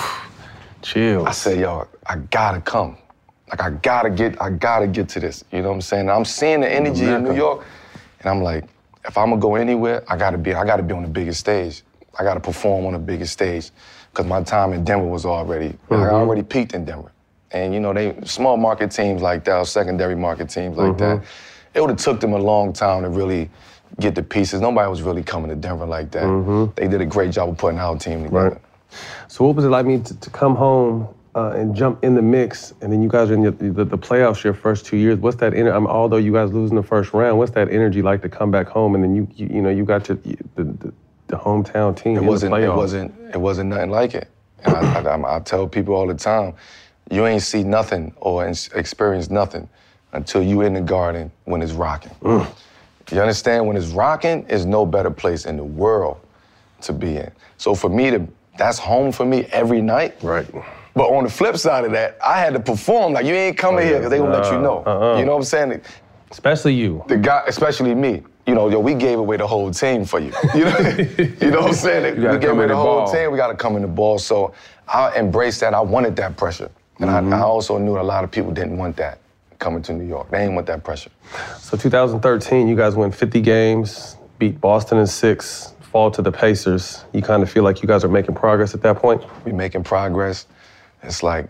chill. I said, yo, I gotta come. Like, I gotta get to this. You know what I'm saying? And I'm seeing the energy in New York, and I'm like, if I'm gonna go anywhere, I gotta be on the biggest stage. I gotta perform on the biggest stage, because my time in Denver was already, I already peaked in Denver. And you know, they small market teams like that, or secondary market teams like that, it would have took them a long time to really get the pieces. Nobody was really coming to Denver like that. They did a great job of putting our team together. Right. So what was it like to come home and jump in the mix, and then you guys are in the playoffs your first 2 years? What's that although you guys lose in the first round, what's that energy like to come back home, and then you got to the hometown team in the playoffs? It wasn't nothing like it. And I tell people all the time, you ain't see nothing or experience nothing until you in the Garden when it's rocking. You understand? When it's rocking, there's no better place in the world to be in. So for me that's home for me every night. Right. But on the flip side of that, I had to perform. Like, you ain't coming here because they gonna let you know. You know what I'm saying? Especially you. Especially me. You know, we gave away the whole team for you. You know what I'm saying? We gave away the whole team. We got to come in the ball. So I embraced that. I wanted that pressure. And I also knew a lot of people didn't want that coming to New York. They didn't want that pressure. So 2013, you guys win 50 games, beat Boston in 6, fall to the Pacers. You kind of feel like you guys are making progress at that point? We're making progress. It's like,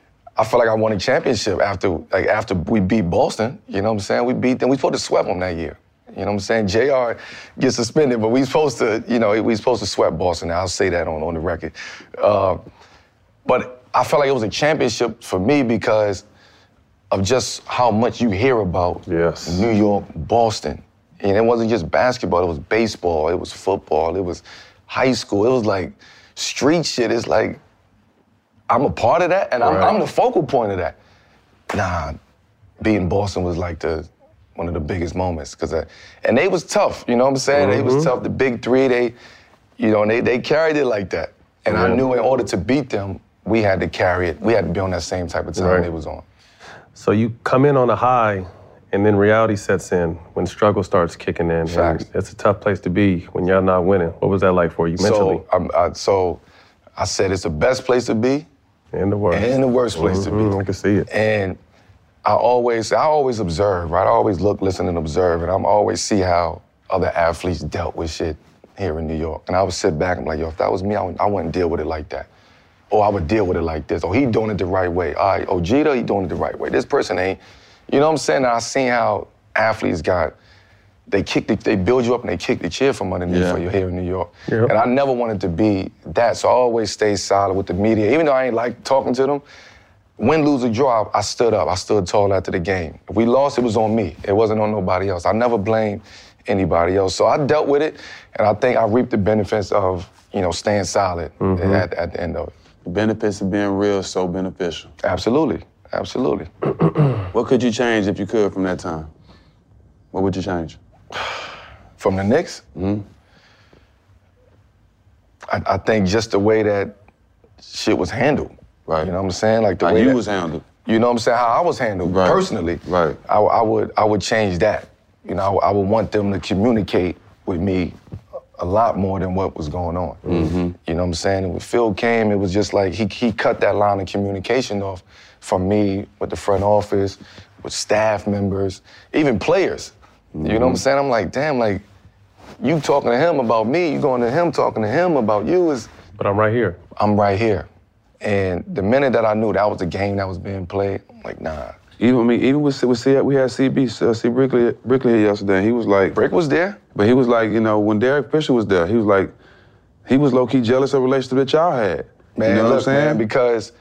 I feel like I won a championship after we beat Boston. You know what I'm saying? We beat them. We supposed to sweep them that year. You know what I'm saying? JR gets suspended, but we supposed to sweat Boston. I'll say that on the record. But I felt like it was a championship for me because of just how much you hear about New York, Boston. And it wasn't just basketball, it was baseball, it was football, it was high school. It was like street shit. It's like, I'm a part of that, and I'm the focal point of that. Nah, beating Boston was like one of the biggest moments. And they was tough, you know what I'm saying? They was tough. The big three, they carried it like that. And I knew in order to beat them, we had to carry it. We had to be on that same type of time they was on. So you come in on a high, and then reality sets in when struggle starts kicking in. Facts. It's a tough place to be when y'all not winning. What was that like for you mentally? So I said it's the best place to be. And the worst. And the worst place to be. I can see it. And I always observe, right? I always look, listen, and observe, and I'm always see how other athletes dealt with shit here in New York. And I would sit back and be like, yo, if that was me, I wouldn't deal with it like that. Or I would deal with it like this. Or he doing it the right way. All right, Jeter, he doing it the right way. This person ain't. You know what I'm saying? And I seen how athletes they build you up and they kick the chair from underneath for you here in New York. Yep. And I never wanted to be that, so I always stayed solid with the media. Even though I ain't like talking to them, win, lose, or draw, I stood up. I stood tall after the game. If we lost, it was on me. It wasn't on nobody else. I never blamed anybody else. So I dealt with it, and I think I reaped the benefits of, staying solid at the end of it. The benefits of being real is so beneficial. Absolutely. What could you change if you could from that time? What would you change? From the Knicks? I think just the way that shit was handled. Right. You know what I'm saying? Like the how way you was handled. You know what I'm saying? How I was handled personally. Right. I would change that. I would want them to communicate with me a lot more than what was going on. You know what I'm saying? And when Phil came, it was just like he cut that line of communication off from me with the front office, with staff members, even players. You know what I'm saying? I'm like, damn, like, you talking to him about me, you going to him talking to him about you is... But I'm right here. I'm right here. And the minute that I knew that was the game that was being played, I'm like, nah. Even with we had C Brickley here yesterday, and he was like... Brick was there? But he was like, when Derek Fisher was there, he was like, he was low-key jealous of the relationship that y'all had. Man, you know what I'm saying? Man, because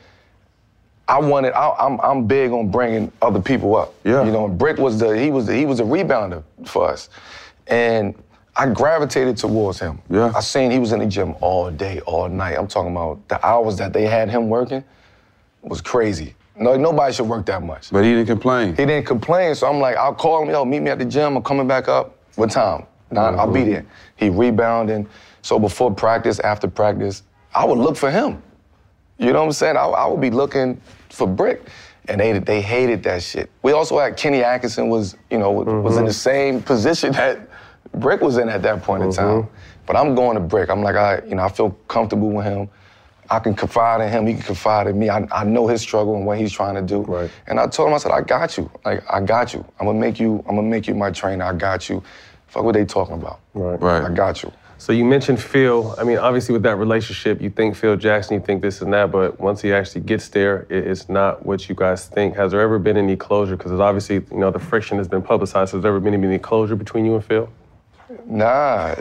I'm big on bringing other people up. Yeah. Brick was he was a rebounder for us. And I gravitated towards him. Yeah. I seen he was in the gym all day, all night. I'm talking about the hours that they had him working was crazy. Nobody should work that much. But he didn't complain. He didn't complain, so I'm like, I'll call him, yo, meet me at the gym, I'm coming back up. What time? I'll be there. He rebounding. So before practice, after practice, I would look for him. You know what I'm saying? I would be looking for Brick. And they hated that shit. We also had Kenny Atkinson was in the same position that Brick was in at that point in time. But I'm going to Brick. I'm like, I feel comfortable with him. I can confide in him. He can confide in me. I know his struggle and what he's trying to do. Right. And I told him, I said, I got you. Like, I got you. I'm gonna make you my trainer. I got you. Fuck what they talking about. Right. I got you. So you mentioned Phil. I mean, obviously with that relationship, you think Phil Jackson, you think this and that, but once he actually gets there, it's not what you guys think. Has there ever been any closure? Because obviously, the friction has been publicized. Has there ever been any closure between you and Phil? Nah.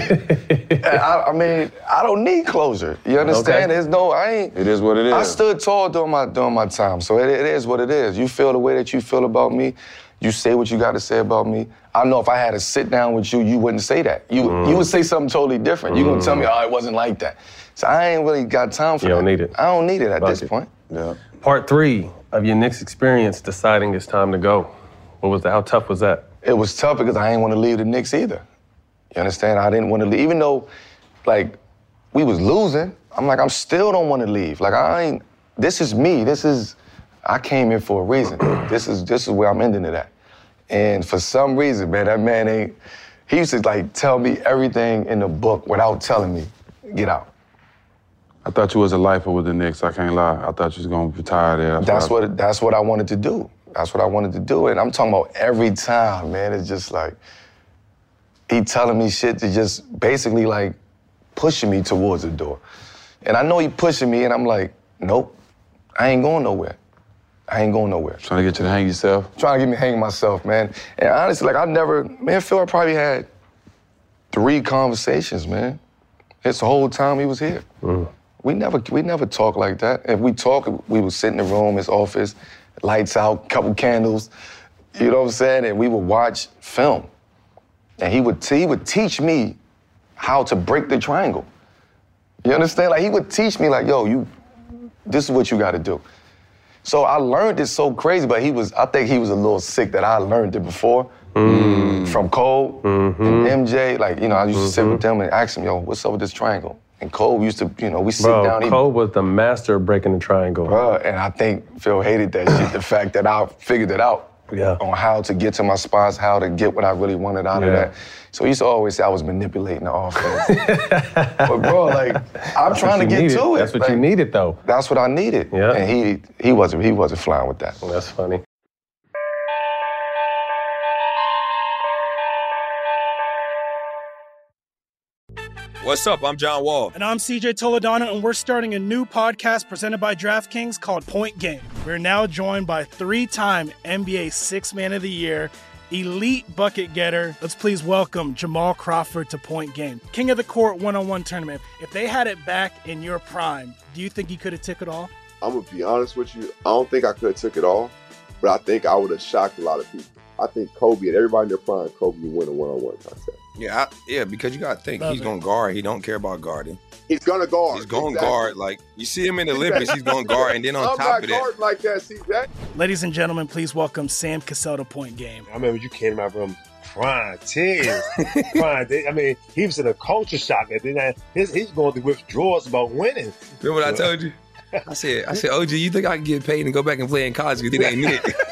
I mean, I don't need closure. You understand? Okay. It is what it is. I stood tall during my time, so it is what it is. You feel the way that you feel about me. You say what you got to say about me. I know if I had to sit down with you, you wouldn't say that. You would say something totally different. You're gonna tell me, it wasn't like that. So I ain't really got time for that. You don't need it. I don't need it at this point. Yeah. Part 3 of your Knicks experience, deciding it's time to go. What was that? How tough was that? It was tough because I didn't want to leave the Knicks either. You understand? I didn't want to leave. Even though, we was losing, I still don't want to leave. This is me. I came here for a reason. This is where I'm ending it at. And for some reason, man, that man he used to tell me everything in the book without telling me, get out. I thought you was a lifer with the Knicks, I can't lie. I thought you was gonna retire there. That's what I wanted to do. That's what I wanted to do. And I'm talking about every time, man. It's just he telling me shit to just basically pushing me towards the door. And I know he pushing me and I'm like, nope, I ain't going nowhere. Trying to get you to hang yourself? Trying to get me hanging myself, man. And honestly, Phil, I probably had 3 conversations, man. This whole time he was here. We never talk like that. If we talk, we would sit in the room, his office, lights out, couple candles, you know what I'm saying? And we would watch film. And he would teach me how to break the triangle. You understand? Like, he would teach me, like, yo, this is what you gotta do. So I learned it so crazy, but I think he was a little sick that I learned it before from Cole and MJ. Like, you know, I used to sit with them and ask them, yo, what's up with this triangle? And Cole used to, you know, we sit down. Cole was the master of breaking the triangle. And I think Phil hated that shit, the fact that I figured it out on how to get to my spots, how to get what I really wanted out of that. So he used to always say I was manipulating the offense. But bro, like, I'm trying to get to it. That's what you needed, though. That's what I needed. Yeah. And he wasn't flying with that. Well, that's funny. What's up? I'm John Wall. And I'm CJ Toledano, and we're starting a new podcast presented by DraftKings called Point Game. We're now joined by 3-time NBA Sixth Man of the Year, elite bucket getter. Let's please welcome Jamal Crawford to Point Game. King of the Court one-on-one tournament. If they had it back in your prime, do you think you could have took it all? I'm going to be honest with you. I don't think I could have took it all, but I think I would have shocked a lot of people. I think Kobe and everybody in their prime, Kobe would win a one-on-one contest. Yeah, because you got to think, he's going to guard. He don't care about guarding. He's going to guard. He's going to guard. Like, you see him in the Olympics, he's going to guard. And then on top of that. I'm not guarding like that, CJ. Ladies and gentlemen, please welcome Sam Cassell to Point Game. I remember you came in my room crying, tears, crying. I mean, he was in a culture shock. And then he's going through withdrawals about winning. Remember what I told you? I said, OG, you think I can get paid and go back and play in college because it ain't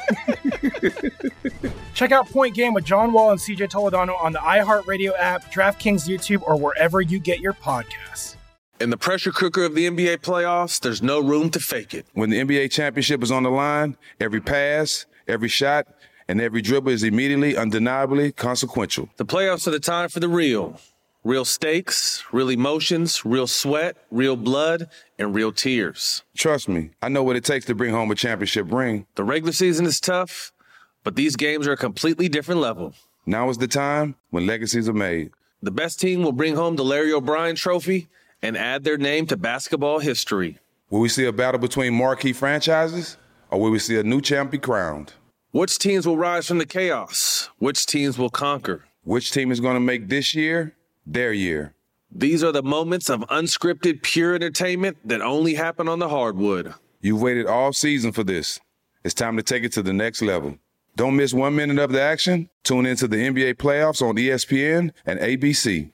it? Check out Point Game with John Wall and CJ Toledano on the iHeartRadio app, DraftKings YouTube, or wherever you get your podcasts. In the pressure cooker of the NBA playoffs, there's no room to fake it. When the NBA championship is on the line, every pass, every shot, and every dribble is immediately, undeniably consequential. The playoffs are the time for the real. Real stakes, real emotions, real sweat, real blood, and real tears. Trust me, I know what it takes to bring home a championship ring. The regular season is tough, but these games are a completely different level. Now is the time when legacies are made. The best team will bring home the Larry O'Brien Trophy and add their name to basketball history. Will we see a battle between marquee franchises, or will we see a new champ be crowned? Which teams will rise from the chaos? Which teams will conquer? Which team is going to make this year their year? These are the moments of unscripted, pure entertainment that only happen on the hardwood. You've waited all season for this. It's time to take it to the next level. Don't miss 1 minute of the action. Tune into the NBA playoffs on ESPN and ABC.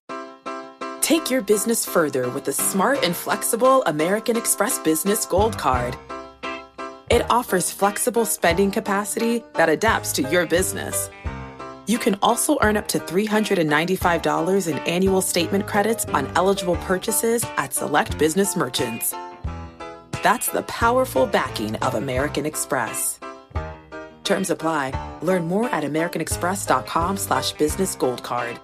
Take your business further with the smart and flexible American Express Business Gold Card. It offers flexible spending capacity that adapts to your business. You can also earn up to $395 in annual statement credits on eligible purchases at select business merchants. That's the powerful backing of American Express. Terms apply. Learn more at americanexpress.com/business gold card.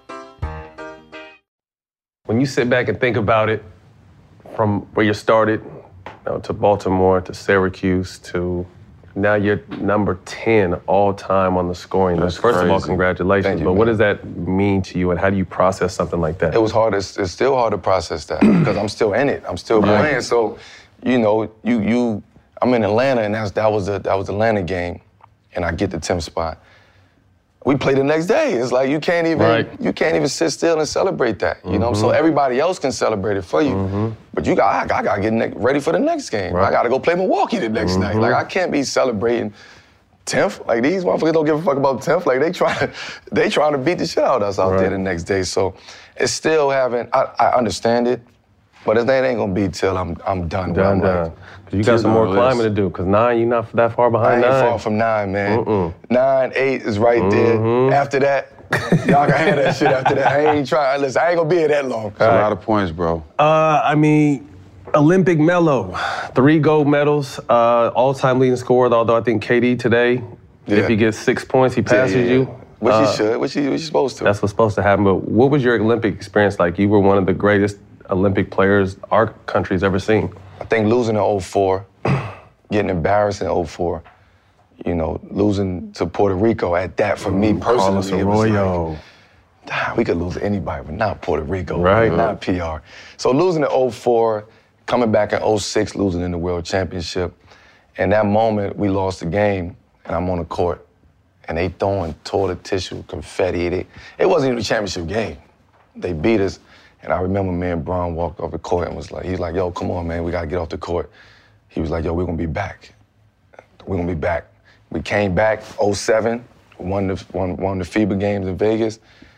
When you sit back and think about it, from where you started, to Baltimore, to Syracuse, to now you're number 10 all time on the scoring list. First of all, congratulations. Thank you, but man. what does that mean to you, and how do you process something like that? It was hard. It's still hard to process that because I'm still in it. I'm still playing. So, you know, I'm in Atlanta, and that was the Atlanta game, and I get the 10th spot. We play the next day. It's like you can't even sit still and celebrate that. You know, so everybody else can celebrate it for you, but I gotta get ready for the next game. I gotta go play Milwaukee the next night. Like I can't be celebrating 10th. Like these motherfuckers don't give a fuck about 10th. Like they trying to beat the shit out of us out there the next day. So it's still I understand it, but it ain't gonna be till I'm done. Done. You got some more climbing to do, because 9, you're not that far behind 9. I ain't far from 9, man. 9, 8 is right there. After that, y'all can have that shit after that. I ain't gonna be here that long. That's a lot of points, bro. I mean, Olympic Melo, 3 gold medals, all-time leading scorer, although I think KD today, if he gets 6 points, he passes you. Which he should, which he's supposed to. That's what's supposed to happen, but what was your Olympic experience like? You were one of the greatest Olympic players our country's ever seen. I think losing in 04, getting embarrassed in 04, you know, losing to Puerto Rico at that, for me personally, it was like, we could lose to anybody, but not Puerto Rico, not PR. So losing in 04, coming back in 06, losing in the World Championship. And that moment, we lost the game, and I'm on the court. And they throwing toilet tissue, confetti. It wasn't even a championship game. They beat us. And I remember me and Bron walked off the court and he's like, yo, come on, man, we gotta get off the court. He was like, yo, we're gonna be back. We're gonna be back. We came back 07, won the FIBA games in Vegas.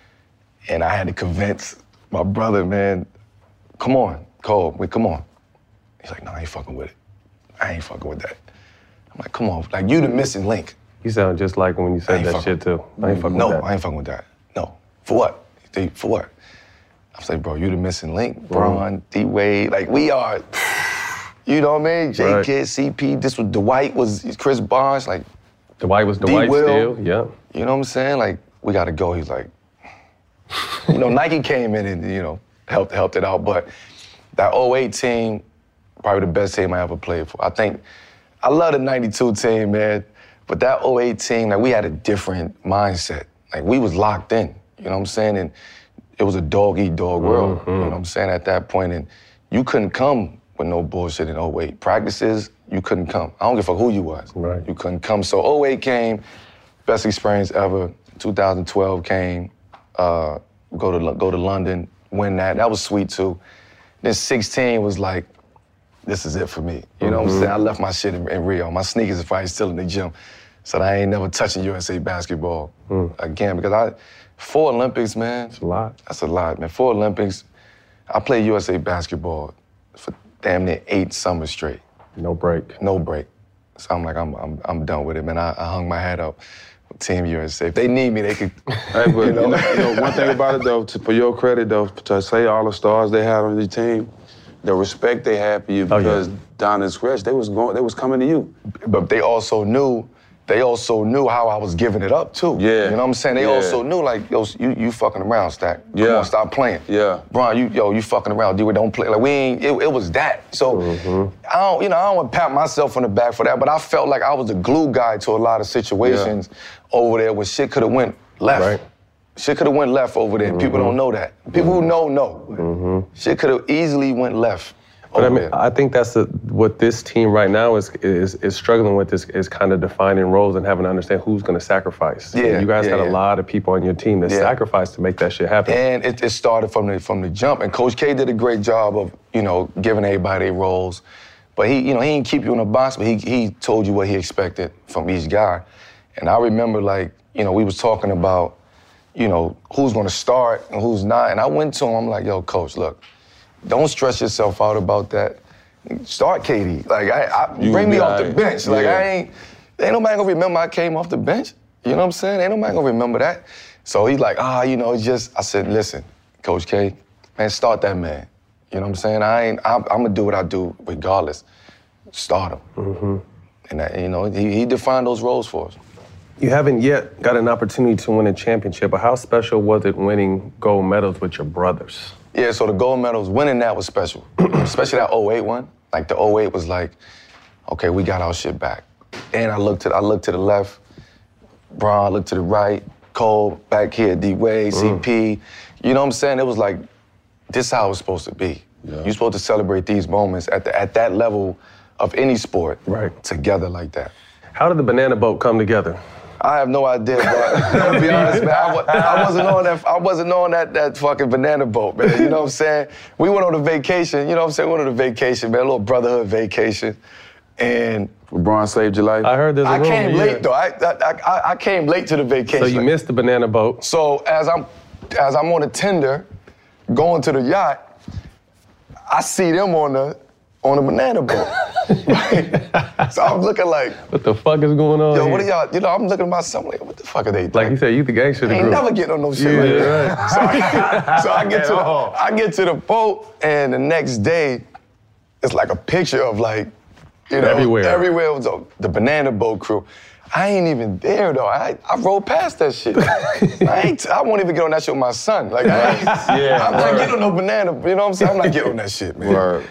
And I had to convince my brother, man, come on, Cole, come on. He's like, no, I ain't fucking with it. I ain't fucking with that. I'm like, come on, like, you the missing link. You sound just like when you said that shit, too. I ain't fucking with that. No, I ain't fucking with that. No. For what? For what? I was like, bro, you the missing link. Bron, D-Wade, like, we are, you know what I mean? J-Kid, CP, this was Dwight, was Chris Barnes, like. Dwight was Dwight still, yeah. You know what I'm saying? Like, we gotta go. He's like, you know, Nike came in and, you know, helped it out, but that 08 team, probably the best team I ever played for. I love the 92 team, man. But that 08 team, like, we had a different mindset. Like, we was locked in, you know what I'm saying? And it was a dog-eat-dog world, you know what I'm saying, at that point. And you couldn't come with no bullshit in 08. Practices, you couldn't come. I don't give a fuck who you was. Right. You couldn't come. So 08 came, best experience ever. 2012 came, go to London, win that. That was sweet, too. Then 16 was like, this is it for me. You know what I'm saying? I left my shit in Rio. My sneakers are probably still in the gym. So I ain't never touching USA basketball again, because 4 Olympics, man. That's a lot. That's a lot, man. 4 Olympics. I played USA basketball for damn near 8 summers straight. No break. No break. So I'm like, I'm done with it, man. I hung my hat up with Team USA. If they need me, they could. Hey, but you know, one thing about it though, for your credit though, to say all the stars they had on the team, the respect they had for you, because down in scratch, they was coming to you. But they also knew how I was giving it up too. Yeah. You know what I'm saying? They also knew, like, yo, you fucking around, Stack. Come on, stop playing. Yeah. Bron, you fucking around, dude, don't play. Like, we ain't, it was that. So I don't want to pat myself on the back for that, but I felt like I was the glue guy to a lot of situations over there where shit could have went left. Right. Shit could have went left over there. People don't know that. People who know. Shit could have easily went left. But I mean, I think that's what this team right now is struggling with is kind of defining roles and having to understand who's going to sacrifice. Yeah, you guys got a lot of people on your team that sacrifice to make that shit happen. And it started from the jump. And Coach K did a great job of, you know, giving everybody their roles. But he didn't keep you in a box, but he told you what he expected from each guy. And I remember, like, you know, we was talking about, you know, who's going to start and who's not. And I went to him, I'm like, yo, Coach, look, don't stress yourself out about that. Start KD. Like, bring me off the bench. Like, ain't nobody gonna remember I came off the bench. You know what I'm saying? Ain't nobody gonna remember that. So he's like, you know, it's just, I said, listen, Coach K, man, start that man. You know what I'm saying? I'm gonna do what I do regardless. Start him. And that, you know, he defined those roles for us. You haven't yet got an opportunity to win a championship, but how special was it winning gold medals with your brothers? Yeah, so the gold medals, winning that was special. Especially that 08 one. Like, the 08 was like, okay, we got our shit back. And I looked to the left, Bron, looked to the right, Cole, back here, D-Wade, CP. You know what I'm saying? It was like, this is how it's supposed to be. Yeah. You're supposed to celebrate these moments at that level of any sport together like that. How did the banana boat come together? I have no idea, but to be honest, man, I wasn't on that fucking banana boat, man. You know what I'm saying? We went on a vacation, you know what I'm saying? We went on a vacation, man, a little brotherhood vacation. And LeBron saved your life? I heard there's a rumor. I came late, though. I came late to the vacation. So you missed the banana boat. So as I'm on a tender, going to the yacht, I see them on the banana boat. Right? So I'm looking like, what the fuck is going on? Yo, here? what are y'all, you know, I'm looking at myself like, what the fuck are they doing? Like you said, you the gangster of the group. group. I ain't never getting on no shit like that. So I get to the boat, and the next day, it's like a picture of, like, you know, everywhere was the banana boat crew. I ain't even there though. I rode past that shit. I won't even get on that shit with my son. Like, I'm not getting on no banana. You know what I'm saying? I'm not getting on that shit, man. Word.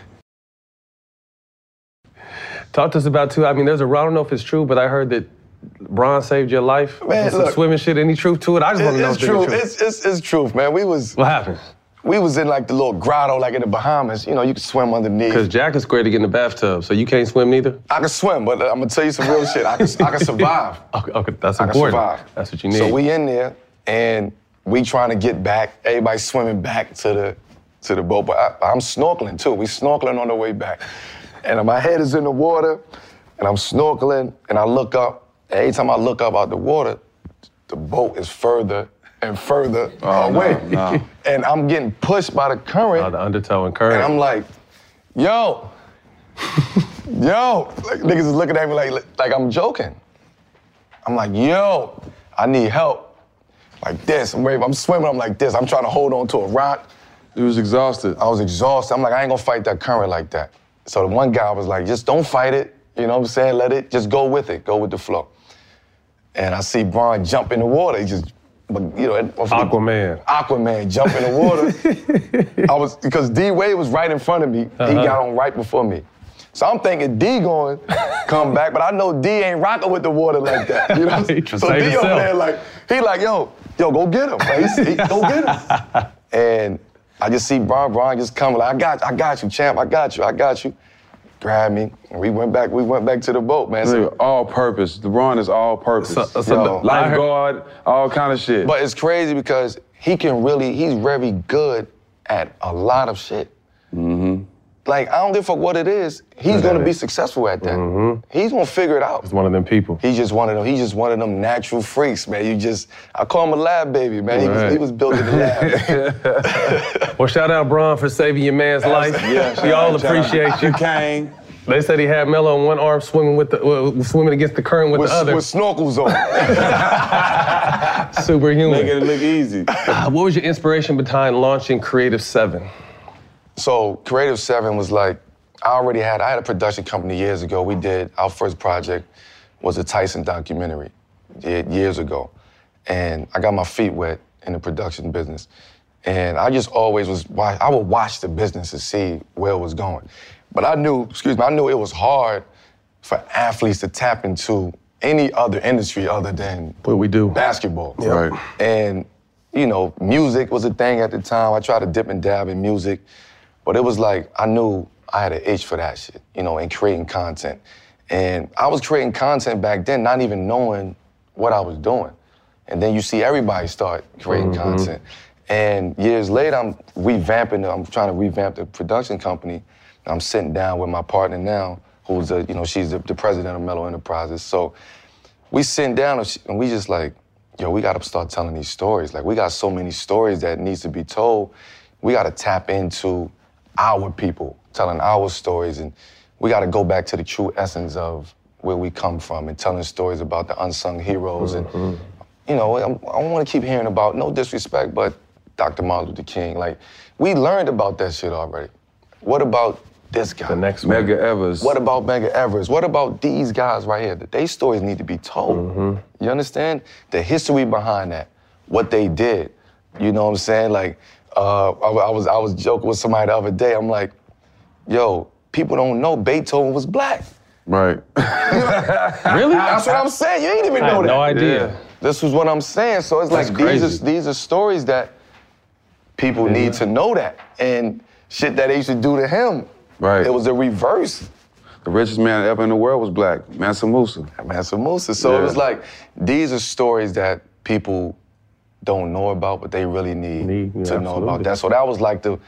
Talk to us about, too, I mean, I don't know if it's true, but I heard that Bron saved your life. Man, some swimming shit. Any truth to it? I just want to know if it's true. It's truth, man. What happened? we was in like the little grotto, like in the Bahamas. You know, you can swim underneath. Because Jack is scared to get in the bathtub, so you can't swim neither? I can swim, but I'm gonna tell you some real shit. I can survive. Okay, that's I important. can survive. That's what you need. So we in there, and we trying to get back. Everybody swimming back to the boat, but I'm snorkeling too. We snorkeling on the way back. And my head is in the water, and I'm snorkeling, and I look up. Every time I look up out the water, the boat is further and further away. No. And I'm getting pushed by the current. The undertow and current. And I'm like, yo, like niggas is looking at me like I'm joking. I'm like, yo, I need help. Like this, I'm swimming, I'm like this. I'm trying to hold on to a rock. You was exhausted. I was exhausted. I'm like, I ain't gonna fight that current like that. So the one guy was like, just don't fight it. You know what I'm saying? Let it, just go with it. Go with the flow. And I see Bron jump in the water. He just, Aquaman jump in the water. Because D Wade was right in front of me. He got on right before me. So I'm thinking D going come back, but I know D ain't rocking with the water like that. You know? So D over there like, he like, yo, go get him. Like, go get him. And I just see Bron just come like, I got you, champ, I got you. Grab me, and we went back to the boat, man. So, all purpose. LeBron is all purpose. Lifeguard, all kind of shit. But it's crazy because he's very good at a lot of shit. Mm-hmm. Like, I don't give a fuck what it is. He's gonna be successful at that. Mm-hmm. He's gonna figure it out. He's one of them people. He's just one of them natural freaks, man. I call him a lab baby, man. He was built in the lab. Well, shout out Bron for saving your man's life. Yeah, we all appreciate you. King. They said he had Melo on one arm swimming against the current with the other. With snorkels on. Superhuman. Making it look easy. What was your inspiration behind launching Creative 7? So Creative 7 was like, I had a production company years ago. We did, our first project was a Tyson documentary years ago. And I got my feet wet in the production business. And I just always I would watch the business to see where it was going. But I knew it was hard for athletes to tap into any other industry other than what we do. Basketball. Right. And, music was a thing at the time. I tried to dip and dab in music. But it was like, I knew I had an itch for that shit, and creating content. And I was creating content back then, not even knowing what I was doing. And then you see everybody start creating content. And years later, I'm trying to revamp the production company. I'm sitting down with my partner now, who's she's the president of Melo Enterprises. So we sitting down and we just like, yo, we gotta start telling these stories. Like, we got so many stories that needs to be told. We gotta tap into our people, telling our stories, and we gotta go back to the true essence of where we come from and telling stories about the unsung heroes. And, I don't wanna keep hearing about, no disrespect, but Dr. Martin Luther King. Like, we learned about that shit already. What about this guy? The next one. Medgar Evers. What about Medgar Evers? What about these guys right here? Their stories need to be told. You understand? The history behind that, what they did. You know what I'm saying? Like, I was joking with somebody the other day. I'm like, yo, people don't know Beethoven was black. Right. Really? That's what I'm saying. You ain't even know that. I had no idea. Yeah. This is what I'm saying. So it's That's like crazy. these are stories that people need to know that. And shit that they used to do to him. Right. It was a reverse. The richest man ever in the world was black, Mansa Musa. Mansa Musa. So it was like, these are stories that people don't know about, but they really need to know about that. So that was like the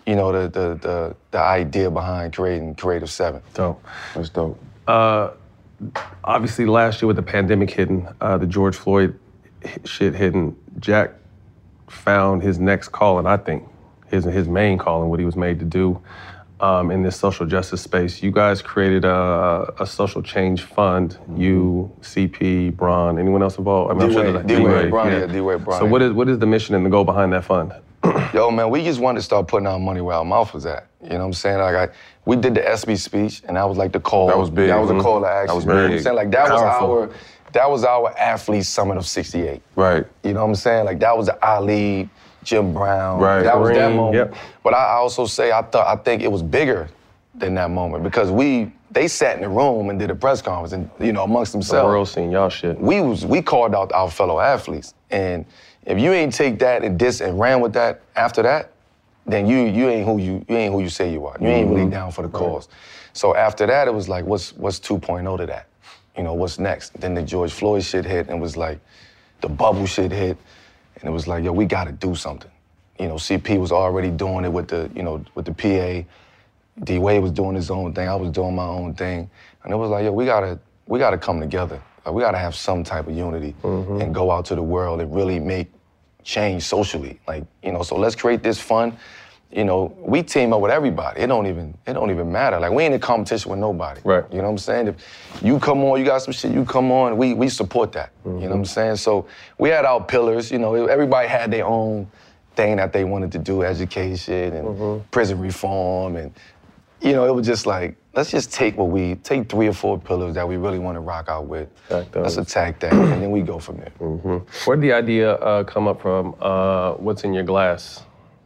idea behind creating Creative 7. Dope. That's dope. Obviously, last year with the pandemic hitting, the George Floyd shit hitting, Jack found his next calling, I think, his main calling, what he was made to do in this social justice space. You guys created a social change fund. You, CP, Bron, anyone else involved? D-Wade, Bron. So what is the mission and the goal behind that fund? Yo, man, we just wanted to start putting our money where our mouth was at. You know what I'm saying? Like, we did the SB speech, and that was like the call. That was big. That was a call to action. That was You know what I'm big. saying? Like, that was our athlete summit of '68. Right. You know what I'm saying? Like, that was the Ali, Jim Brown. Right. That was that Kareem, moment. yep. But I also say I think it was bigger than that moment because they sat in the room and did a press conference and amongst The themselves. world seen y'all shit. We called out our fellow athletes. And if you ain't take that and ran with that after that, then you ain't who you say you are. You ain't really down for the cause. So after that, it was like, what's 2.0 to that? You know, what's next? Then the George Floyd shit hit, and it was like, the bubble shit hit, and it was like, yo, we gotta do something. You know, CP was already doing it with the PA. D-Wade was doing his own thing. I was doing my own thing. And it was like, yo, we gotta come together. Like, we gotta have some type of unity and go out to the world and really make change socially. Like, you know, so let's create this fun. You know, we team up with everybody. It don't even matter. Like, we ain't in competition with nobody. Right. You know what I'm saying? If you come on, you got some shit, you come on, we support that. You know what I'm saying? So we had our pillars, you know, everybody had their own thing that they wanted to do, education and prison reform, and you know, it was just like, let's just take 3 or 4 pillars that we really want to rock out with. Let's attack that, and then we go from there. Where'd the idea come up from? What's in your glass?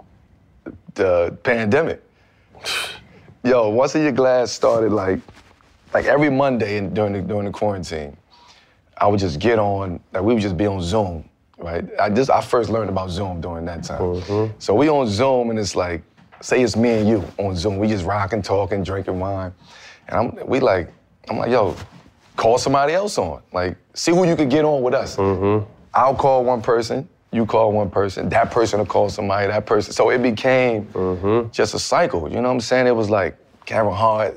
The pandemic. Yo, What's in Your Glass started like every Monday during the quarantine. I would just get on, like we would just be on Zoom, right? I first learned about Zoom during that time. So we on Zoom, and it's like, say it's me and you on Zoom. We just rocking, talking, drinking wine. And I'm like, yo, call somebody else on. Like, see who you could get on with us. I'll call one person, you call one person, that person will call somebody, that person. So it became just a cycle, you know what I'm saying? It was like Kevin Hart,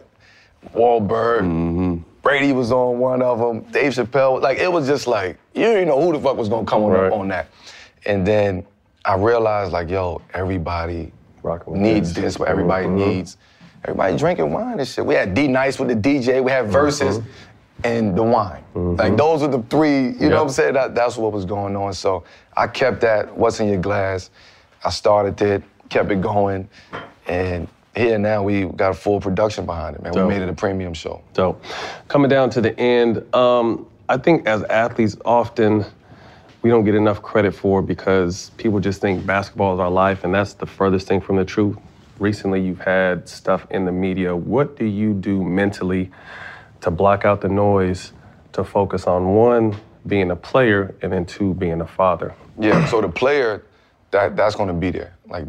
Wahlberg, Brady was on one of them, Dave Chappelle. Like, it was just like, you didn't know who the fuck was gonna come on that. And then I realized, like, yo, everybody needs this, but everybody needs, everybody drinking wine and shit. We had D-Nice with the DJ, we had Versus and the wine. Like, those are the 3, you know what I'm saying? That's what was going on. So I kept that, What's in Your Glass. I started it, kept it going, and here now we got a full production behind it, man. Dope. We made it a premium show. Dope. Coming down to the end, I think as athletes often, we don't get enough credit for because people just think basketball is our life, and that's the furthest thing from the truth. Recently, you've had stuff in the media. What do you do mentally to block out the noise, to focus on 1, being a player, and then 2, being a father? Yeah, so the player, that's gonna be there. Like,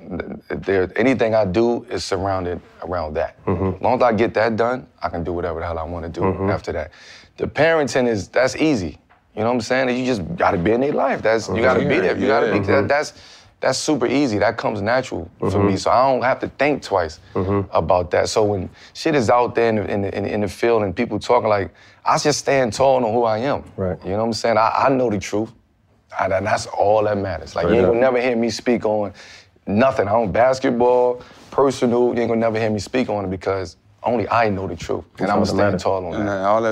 anything I do is surrounded around that. As long as I get that done, I can do whatever the hell I wanna do after that. The parenting that's easy. You know what I'm saying? You just gotta be in their life. You gotta be there. You gotta be there. That's super easy. That comes natural for me. So I don't have to think twice about that. So when shit is out there in the field and people talking, like, I just stand tall on who I am. Right. You know what I'm saying? I know the truth. And that's all that matters. Like, you ain't gonna never hear me speak on nothing. I don't basketball, personal. You ain't gonna never hear me speak on it because only I know the truth, and I'm gonna stand tall on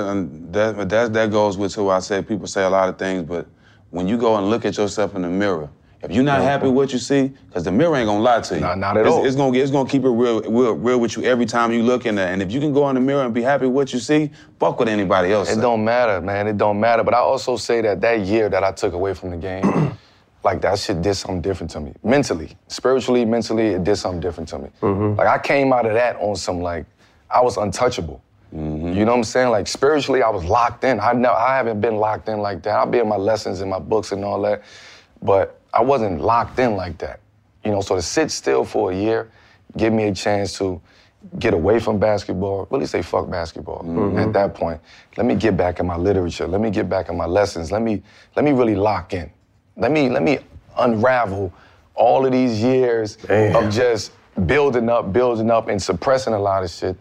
that. That goes with who I say. People say a lot of things, but when you go and look at yourself in the mirror, if you're not happy with what you see, because the mirror ain't gonna lie to you. Not at all. It's gonna keep it real with you every time you look in there. And if you can go in the mirror and be happy with what you see, fuck what anybody else say. It don't matter, man. It don't matter. But I also say that year that I took away from the game, like, that shit did something different to me. Mentally, spiritually, mentally, it did something different to me. Like, I came out of that on some, like, I was untouchable. You know what I'm saying? Like, spiritually, I was locked in. I haven't been locked in like that. I'll be in my lessons and my books and all that, but I wasn't locked in like that. You know, so to sit still for a year, give me a chance to get away from basketball, really say fuck basketball. At that point, let me get back in my literature. Let me get back in my lessons. Let me really lock in. Let me unravel all of these years of just building up and suppressing a lot of shit.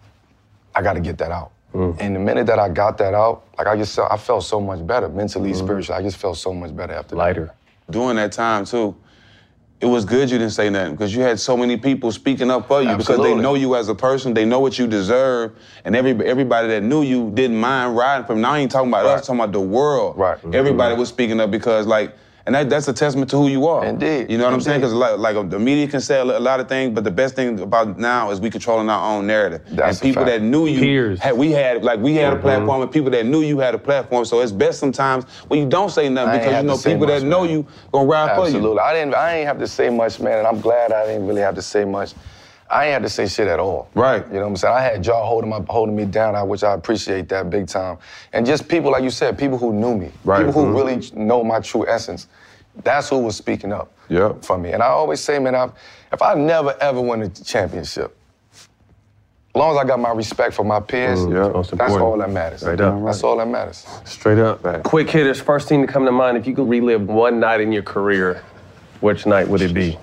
I got to get that out. And the minute that I got that out, like, I felt so much better mentally, spiritually. I just felt so much better after Lighter. During that time, too, it was good you didn't say nothing because you had so many people speaking up for you because they know you as a person, they know what you deserve, and everybody that knew you didn't mind riding from. Now I ain't talking about us, talking about the world. Everybody was speaking up because, like, and that's a testament to who you are. Indeed. You know what I'm saying? Because like the media can say a lot of things, but the best thing about now is we controlling our own narrative. That's and people that knew you, peers. we had a platform, and people that knew you had a platform. So it's best sometimes when you don't say nothing because you know people that know you gonna ride for you. Absolutely. I ain't have to say much, man, and I'm glad I didn't really have to say much. I ain't had to say shit at all. Right. You know what I'm saying? I had y'all holding me down, which I appreciate that big time. And just people, like you said, people who knew me. Right. People who really know my true essence. That's who was speaking up Yep. for me. And I always say, man, if I never, ever win a championship, as long as I got my respect for my peers, that's all that matters. Straight up. That's all that matters. Straight up. Right. Quick hitters, first thing to come to mind, if you could relive one night in your career, which night would it be?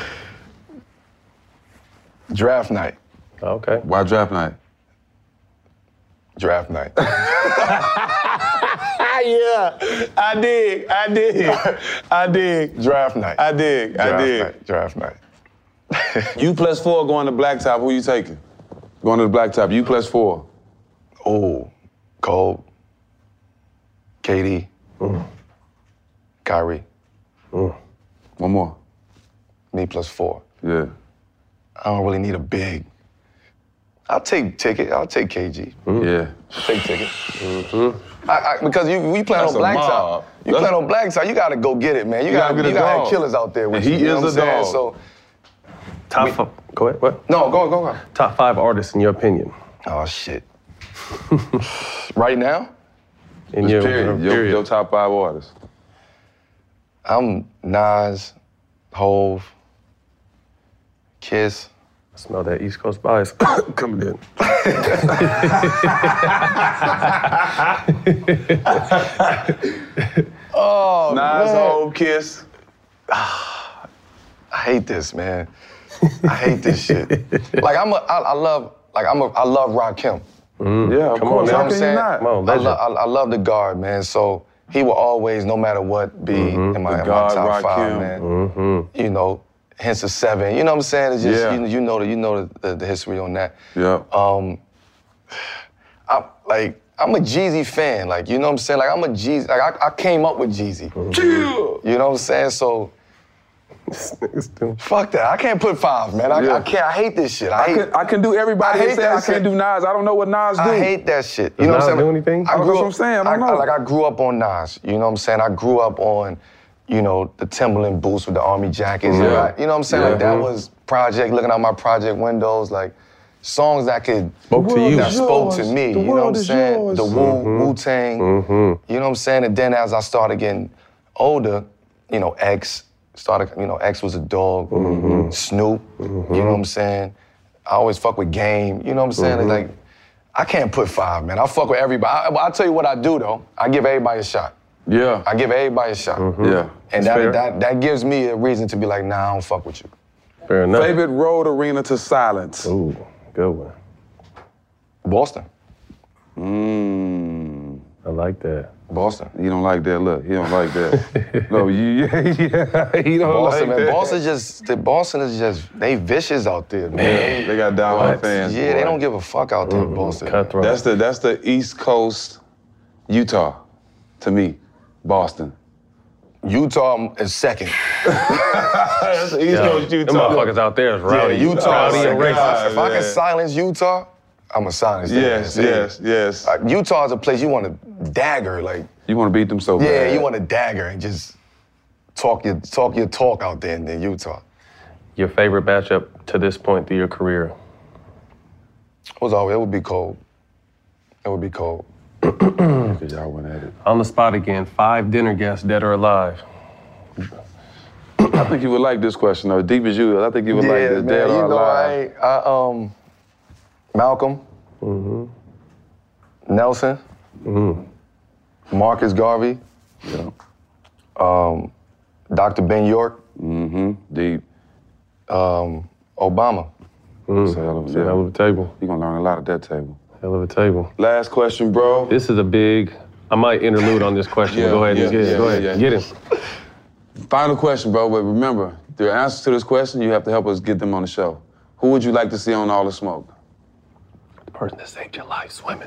Draft night. Okay. Why draft night? Draft night. Yeah, I dig. Draft night. I dig. Draft night. You +4 going to blacktop, who you taking? Going to the blacktop, you +4. Oh, Cole, KD, Kyrie. One more. Me +4. Yeah. I don't really need a big. I'll take Ticket. I'll take KG. Yeah. Take Ticket. Because you playing on blacktop. You playing on blacktop, you gotta go get it, man. You gotta have killers out there with And you. he You know is what a I'm saying? dog. So, Go ahead, what? no, go. Top 5 artists in your opinion. Oh, shit. Right now, In your Period. Your top 5 artists. I'm Nas, Hove, Kiss. I smell that East Coast bias coming in. Oh, Nas, Hove, Kiss. I hate this, man. I hate this shit. Like I love Rakim. Yeah, of Come course. on, How man. can you not? Come on, I legend. love the guard, man. So he will always, no matter what, be in my guard, top 5, Rakim. man. You know, hence the 7. You know what I'm saying? It's just Yeah. you know the history on that. Yeah. I'm a Jeezy fan. Like, you know what I'm saying? Like I'm a Jeezy. Like I came up with Jeezy. You know what I'm saying? So. Fuck that. I can't put 5, man. I can't. I hate this shit. I can do everybody. I They hate say that I can't shit. do Nas. I don't know what Nas do. I hate that shit. Does You know Nas what I'm saying? do anything? I That's what I'm saying. I don't know. I grew up on Nas. You know what I'm saying? I grew up on, you know, the Timberland boots with the army jackets. Yeah. Right? You know what I'm saying? Yeah. Like that was project. Looking out my project windows, like songs that could Spoke to you. that spoke to me. The You know what world I'm is saying? yours. The Wu-Tang. You know what I'm saying? And then as I started getting older, you know, X was a dog. Snoop. You know what I'm saying? I always fuck with Game. You know what I'm saying? Like, I can't put 5, man. I fuck with everybody. I'll tell you what I do though. I give everybody a shot. Yeah. I give everybody a shot. Yeah. And fair. that gives me a reason to be like, nah, I don't fuck with you. Fair enough. Favorite road arena to silence. Ooh, good one. Boston. I like that. Boston. He don't like that. Look, he don't like that. No, he don't Boston, like man. that. Boston is just, they vicious out there, man. They got diehard fans. Yeah, boy. they don't give a fuck out there in Boston. Cutthroat. That's the East Coast, Utah, to me, Boston. Utah is second. That's the East Coast, Them Utah. motherfuckers out there is rowdy. Yeah, Utah Rowdy is and second. racist. If I can silence Utah, I'm a silence them. Yes, yes. Utah is a place you want to dagger, like. You want to beat them so Yeah, bad. you want to dagger and just talk your talk out there in Utah. Your favorite matchup to this point through your career? It would be cold. It would be cold. Because y'all went at it. On the spot again, 5 dinner guests, dead or alive. I think you would like this question, though. Deep as you, I think you would like this. man, Dead or you know, alive. Malcolm, Nelson, Marcus Garvey, Dr. Ben York, Deep. Obama. It's a hell of a Hell of a table. You're going to learn a lot at that table. Hell of a table. Last question, bro. This is a big, I might interlude on this question. Yeah, Go ahead and yeah, go ahead. yeah. Get him. Final question, bro, but remember, the answers to this question, you have to help us get them on the show. Who would you like to see on All the Smoke? The person that saved your life swimming.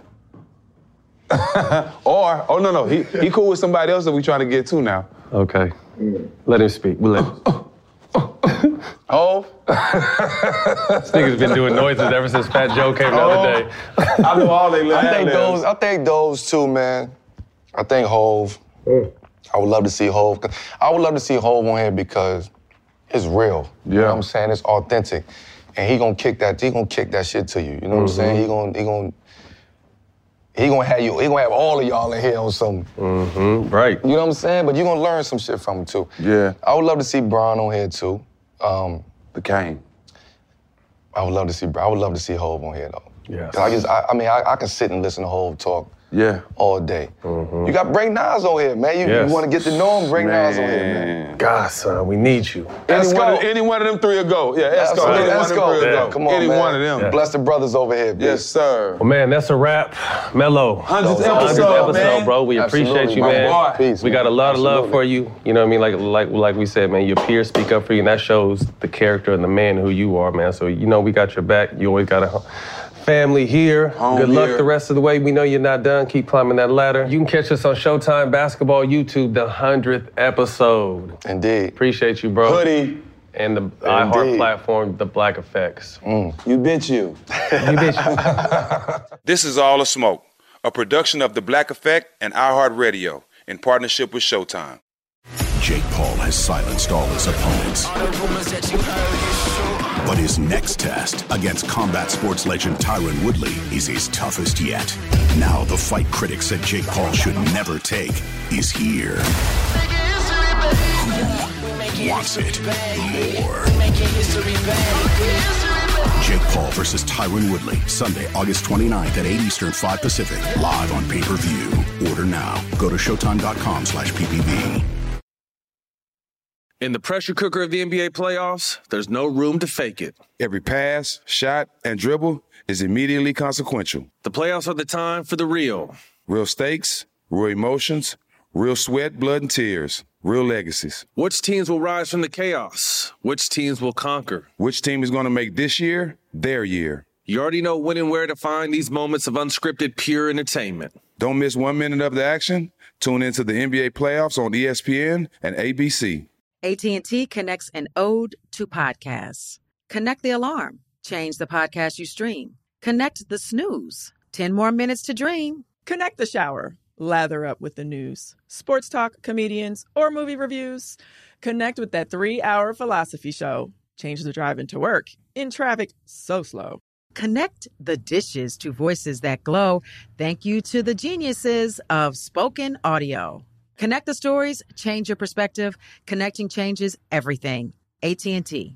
No, he cool with somebody else that we trying to get to now. Okay. Let him speak. We'll let him. Hove? This nigga's been doing noises ever since Fat Joe came the other day. I know all they live. I think those two, man. I think Hove. I would love to see Hove. I would love to see Hove on here because it's real. You know what I'm saying? It's authentic. And he gonna kick that shit to you. You know what I'm saying? He gonna he gonna have all of y'all in here on something. Mm-hmm. Right. You know what I'm saying? But you're gonna learn some shit from him too. Yeah. I would love to see Bron on here too. The Kane. I would love to see Hov on here though. Yeah. I can sit and listen to Hov talk. Yeah. All day. Mm-hmm. You got bring Nas on here, man. You want to get to know him, bring Nas on here, man. God, son, we need you. Any one of them three will go. Yeah, let's go. Let's go. Come on, Any man. one of them. Yeah. Bless the brothers over here, bitch. Yes, sir. Well, man, that's a wrap. Mello. 100th episode, man. Bro. We appreciate you, my man. boy. Peace, We got a lot of love for you. You know what I mean? Like we said, man, your peers speak up for you, and that shows the character and the man who you are, man. So, you know, we got your back. You always got a family here. Good luck the rest of the way. We know you're not done. Keep climbing that ladder. You can catch us on Showtime Basketball YouTube, the 100th episode. Indeed. Appreciate you, bro. Hoodie. And the iHeart platform, The Black Effects. You bitch you. You bitch. This is All the Smoke, a production of The Black Effect and iHeart Radio in partnership with Showtime. Jake Paul has silenced all his opponents. But his next test against combat sports legend Tyron Woodley is his toughest yet. Now the fight critics said Jake Paul should never take is here. Who wants it more? Jake Paul versus Tyron Woodley, Sunday, August 29th at 8 Eastern, 5 Pacific, live on pay-per-view. Order now. Go to showtime.com/PPV. In the pressure cooker of the NBA playoffs, there's no room to fake it. Every pass, shot, and dribble is immediately consequential. The playoffs are the time for the real. Real stakes, real emotions, real sweat, blood, and tears, real legacies. Which teams will rise from the chaos? Which teams will conquer? Which team is going to make this year their year? You already know when and where to find these moments of unscripted, pure entertainment. Don't miss 1 minute of the action. Tune into the NBA playoffs on ESPN and ABC. AT&T connects an ode to podcasts. Connect the alarm. Change the podcast you stream. Connect the snooze. 10 more minutes to dream. Connect the shower. Lather up with the news. Sports talk, comedians, or movie reviews. Connect with that 3-hour philosophy show. Change the drive into work. In traffic so slow. Connect the dishes to voices that glow. Thank you to the geniuses of spoken audio. Connect the stories, change your perspective. Connecting changes everything. AT&T.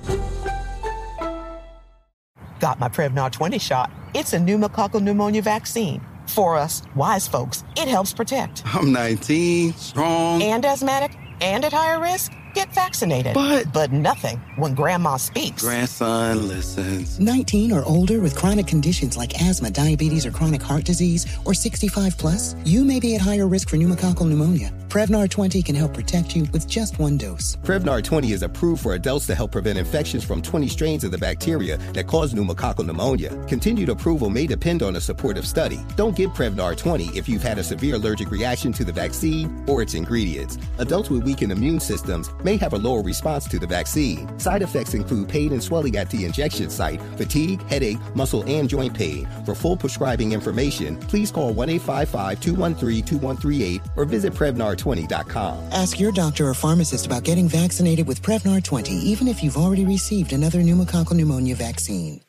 Got my Prevnar 20 shot. It's a pneumococcal pneumonia vaccine. For us, wise folks, it helps protect. I'm 19, strong. And asthmatic, and at higher risk. Get vaccinated. But nothing when grandma speaks. Grandson listens. 19 or older with chronic conditions like asthma, diabetes, or chronic heart disease, or 65 plus, you may be at higher risk for pneumococcal pneumonia. Prevnar 20 can help protect you with just 1 dose. Prevnar 20 is approved for adults to help prevent infections from 20 strains of the bacteria that cause pneumococcal pneumonia. Continued approval may depend on a supportive study. Don't give Prevnar 20 if you've had a severe allergic reaction to the vaccine or its ingredients. Adults with weakened immune systems may have a lower response to the vaccine. Side effects include pain and swelling at the injection site, fatigue, headache, muscle, and joint pain. For full prescribing information, please call 1-855-213-2138 or visit Prevnar20.com. Ask your doctor or pharmacist about getting vaccinated with Prevnar 20, even if you've already received another pneumococcal pneumonia vaccine.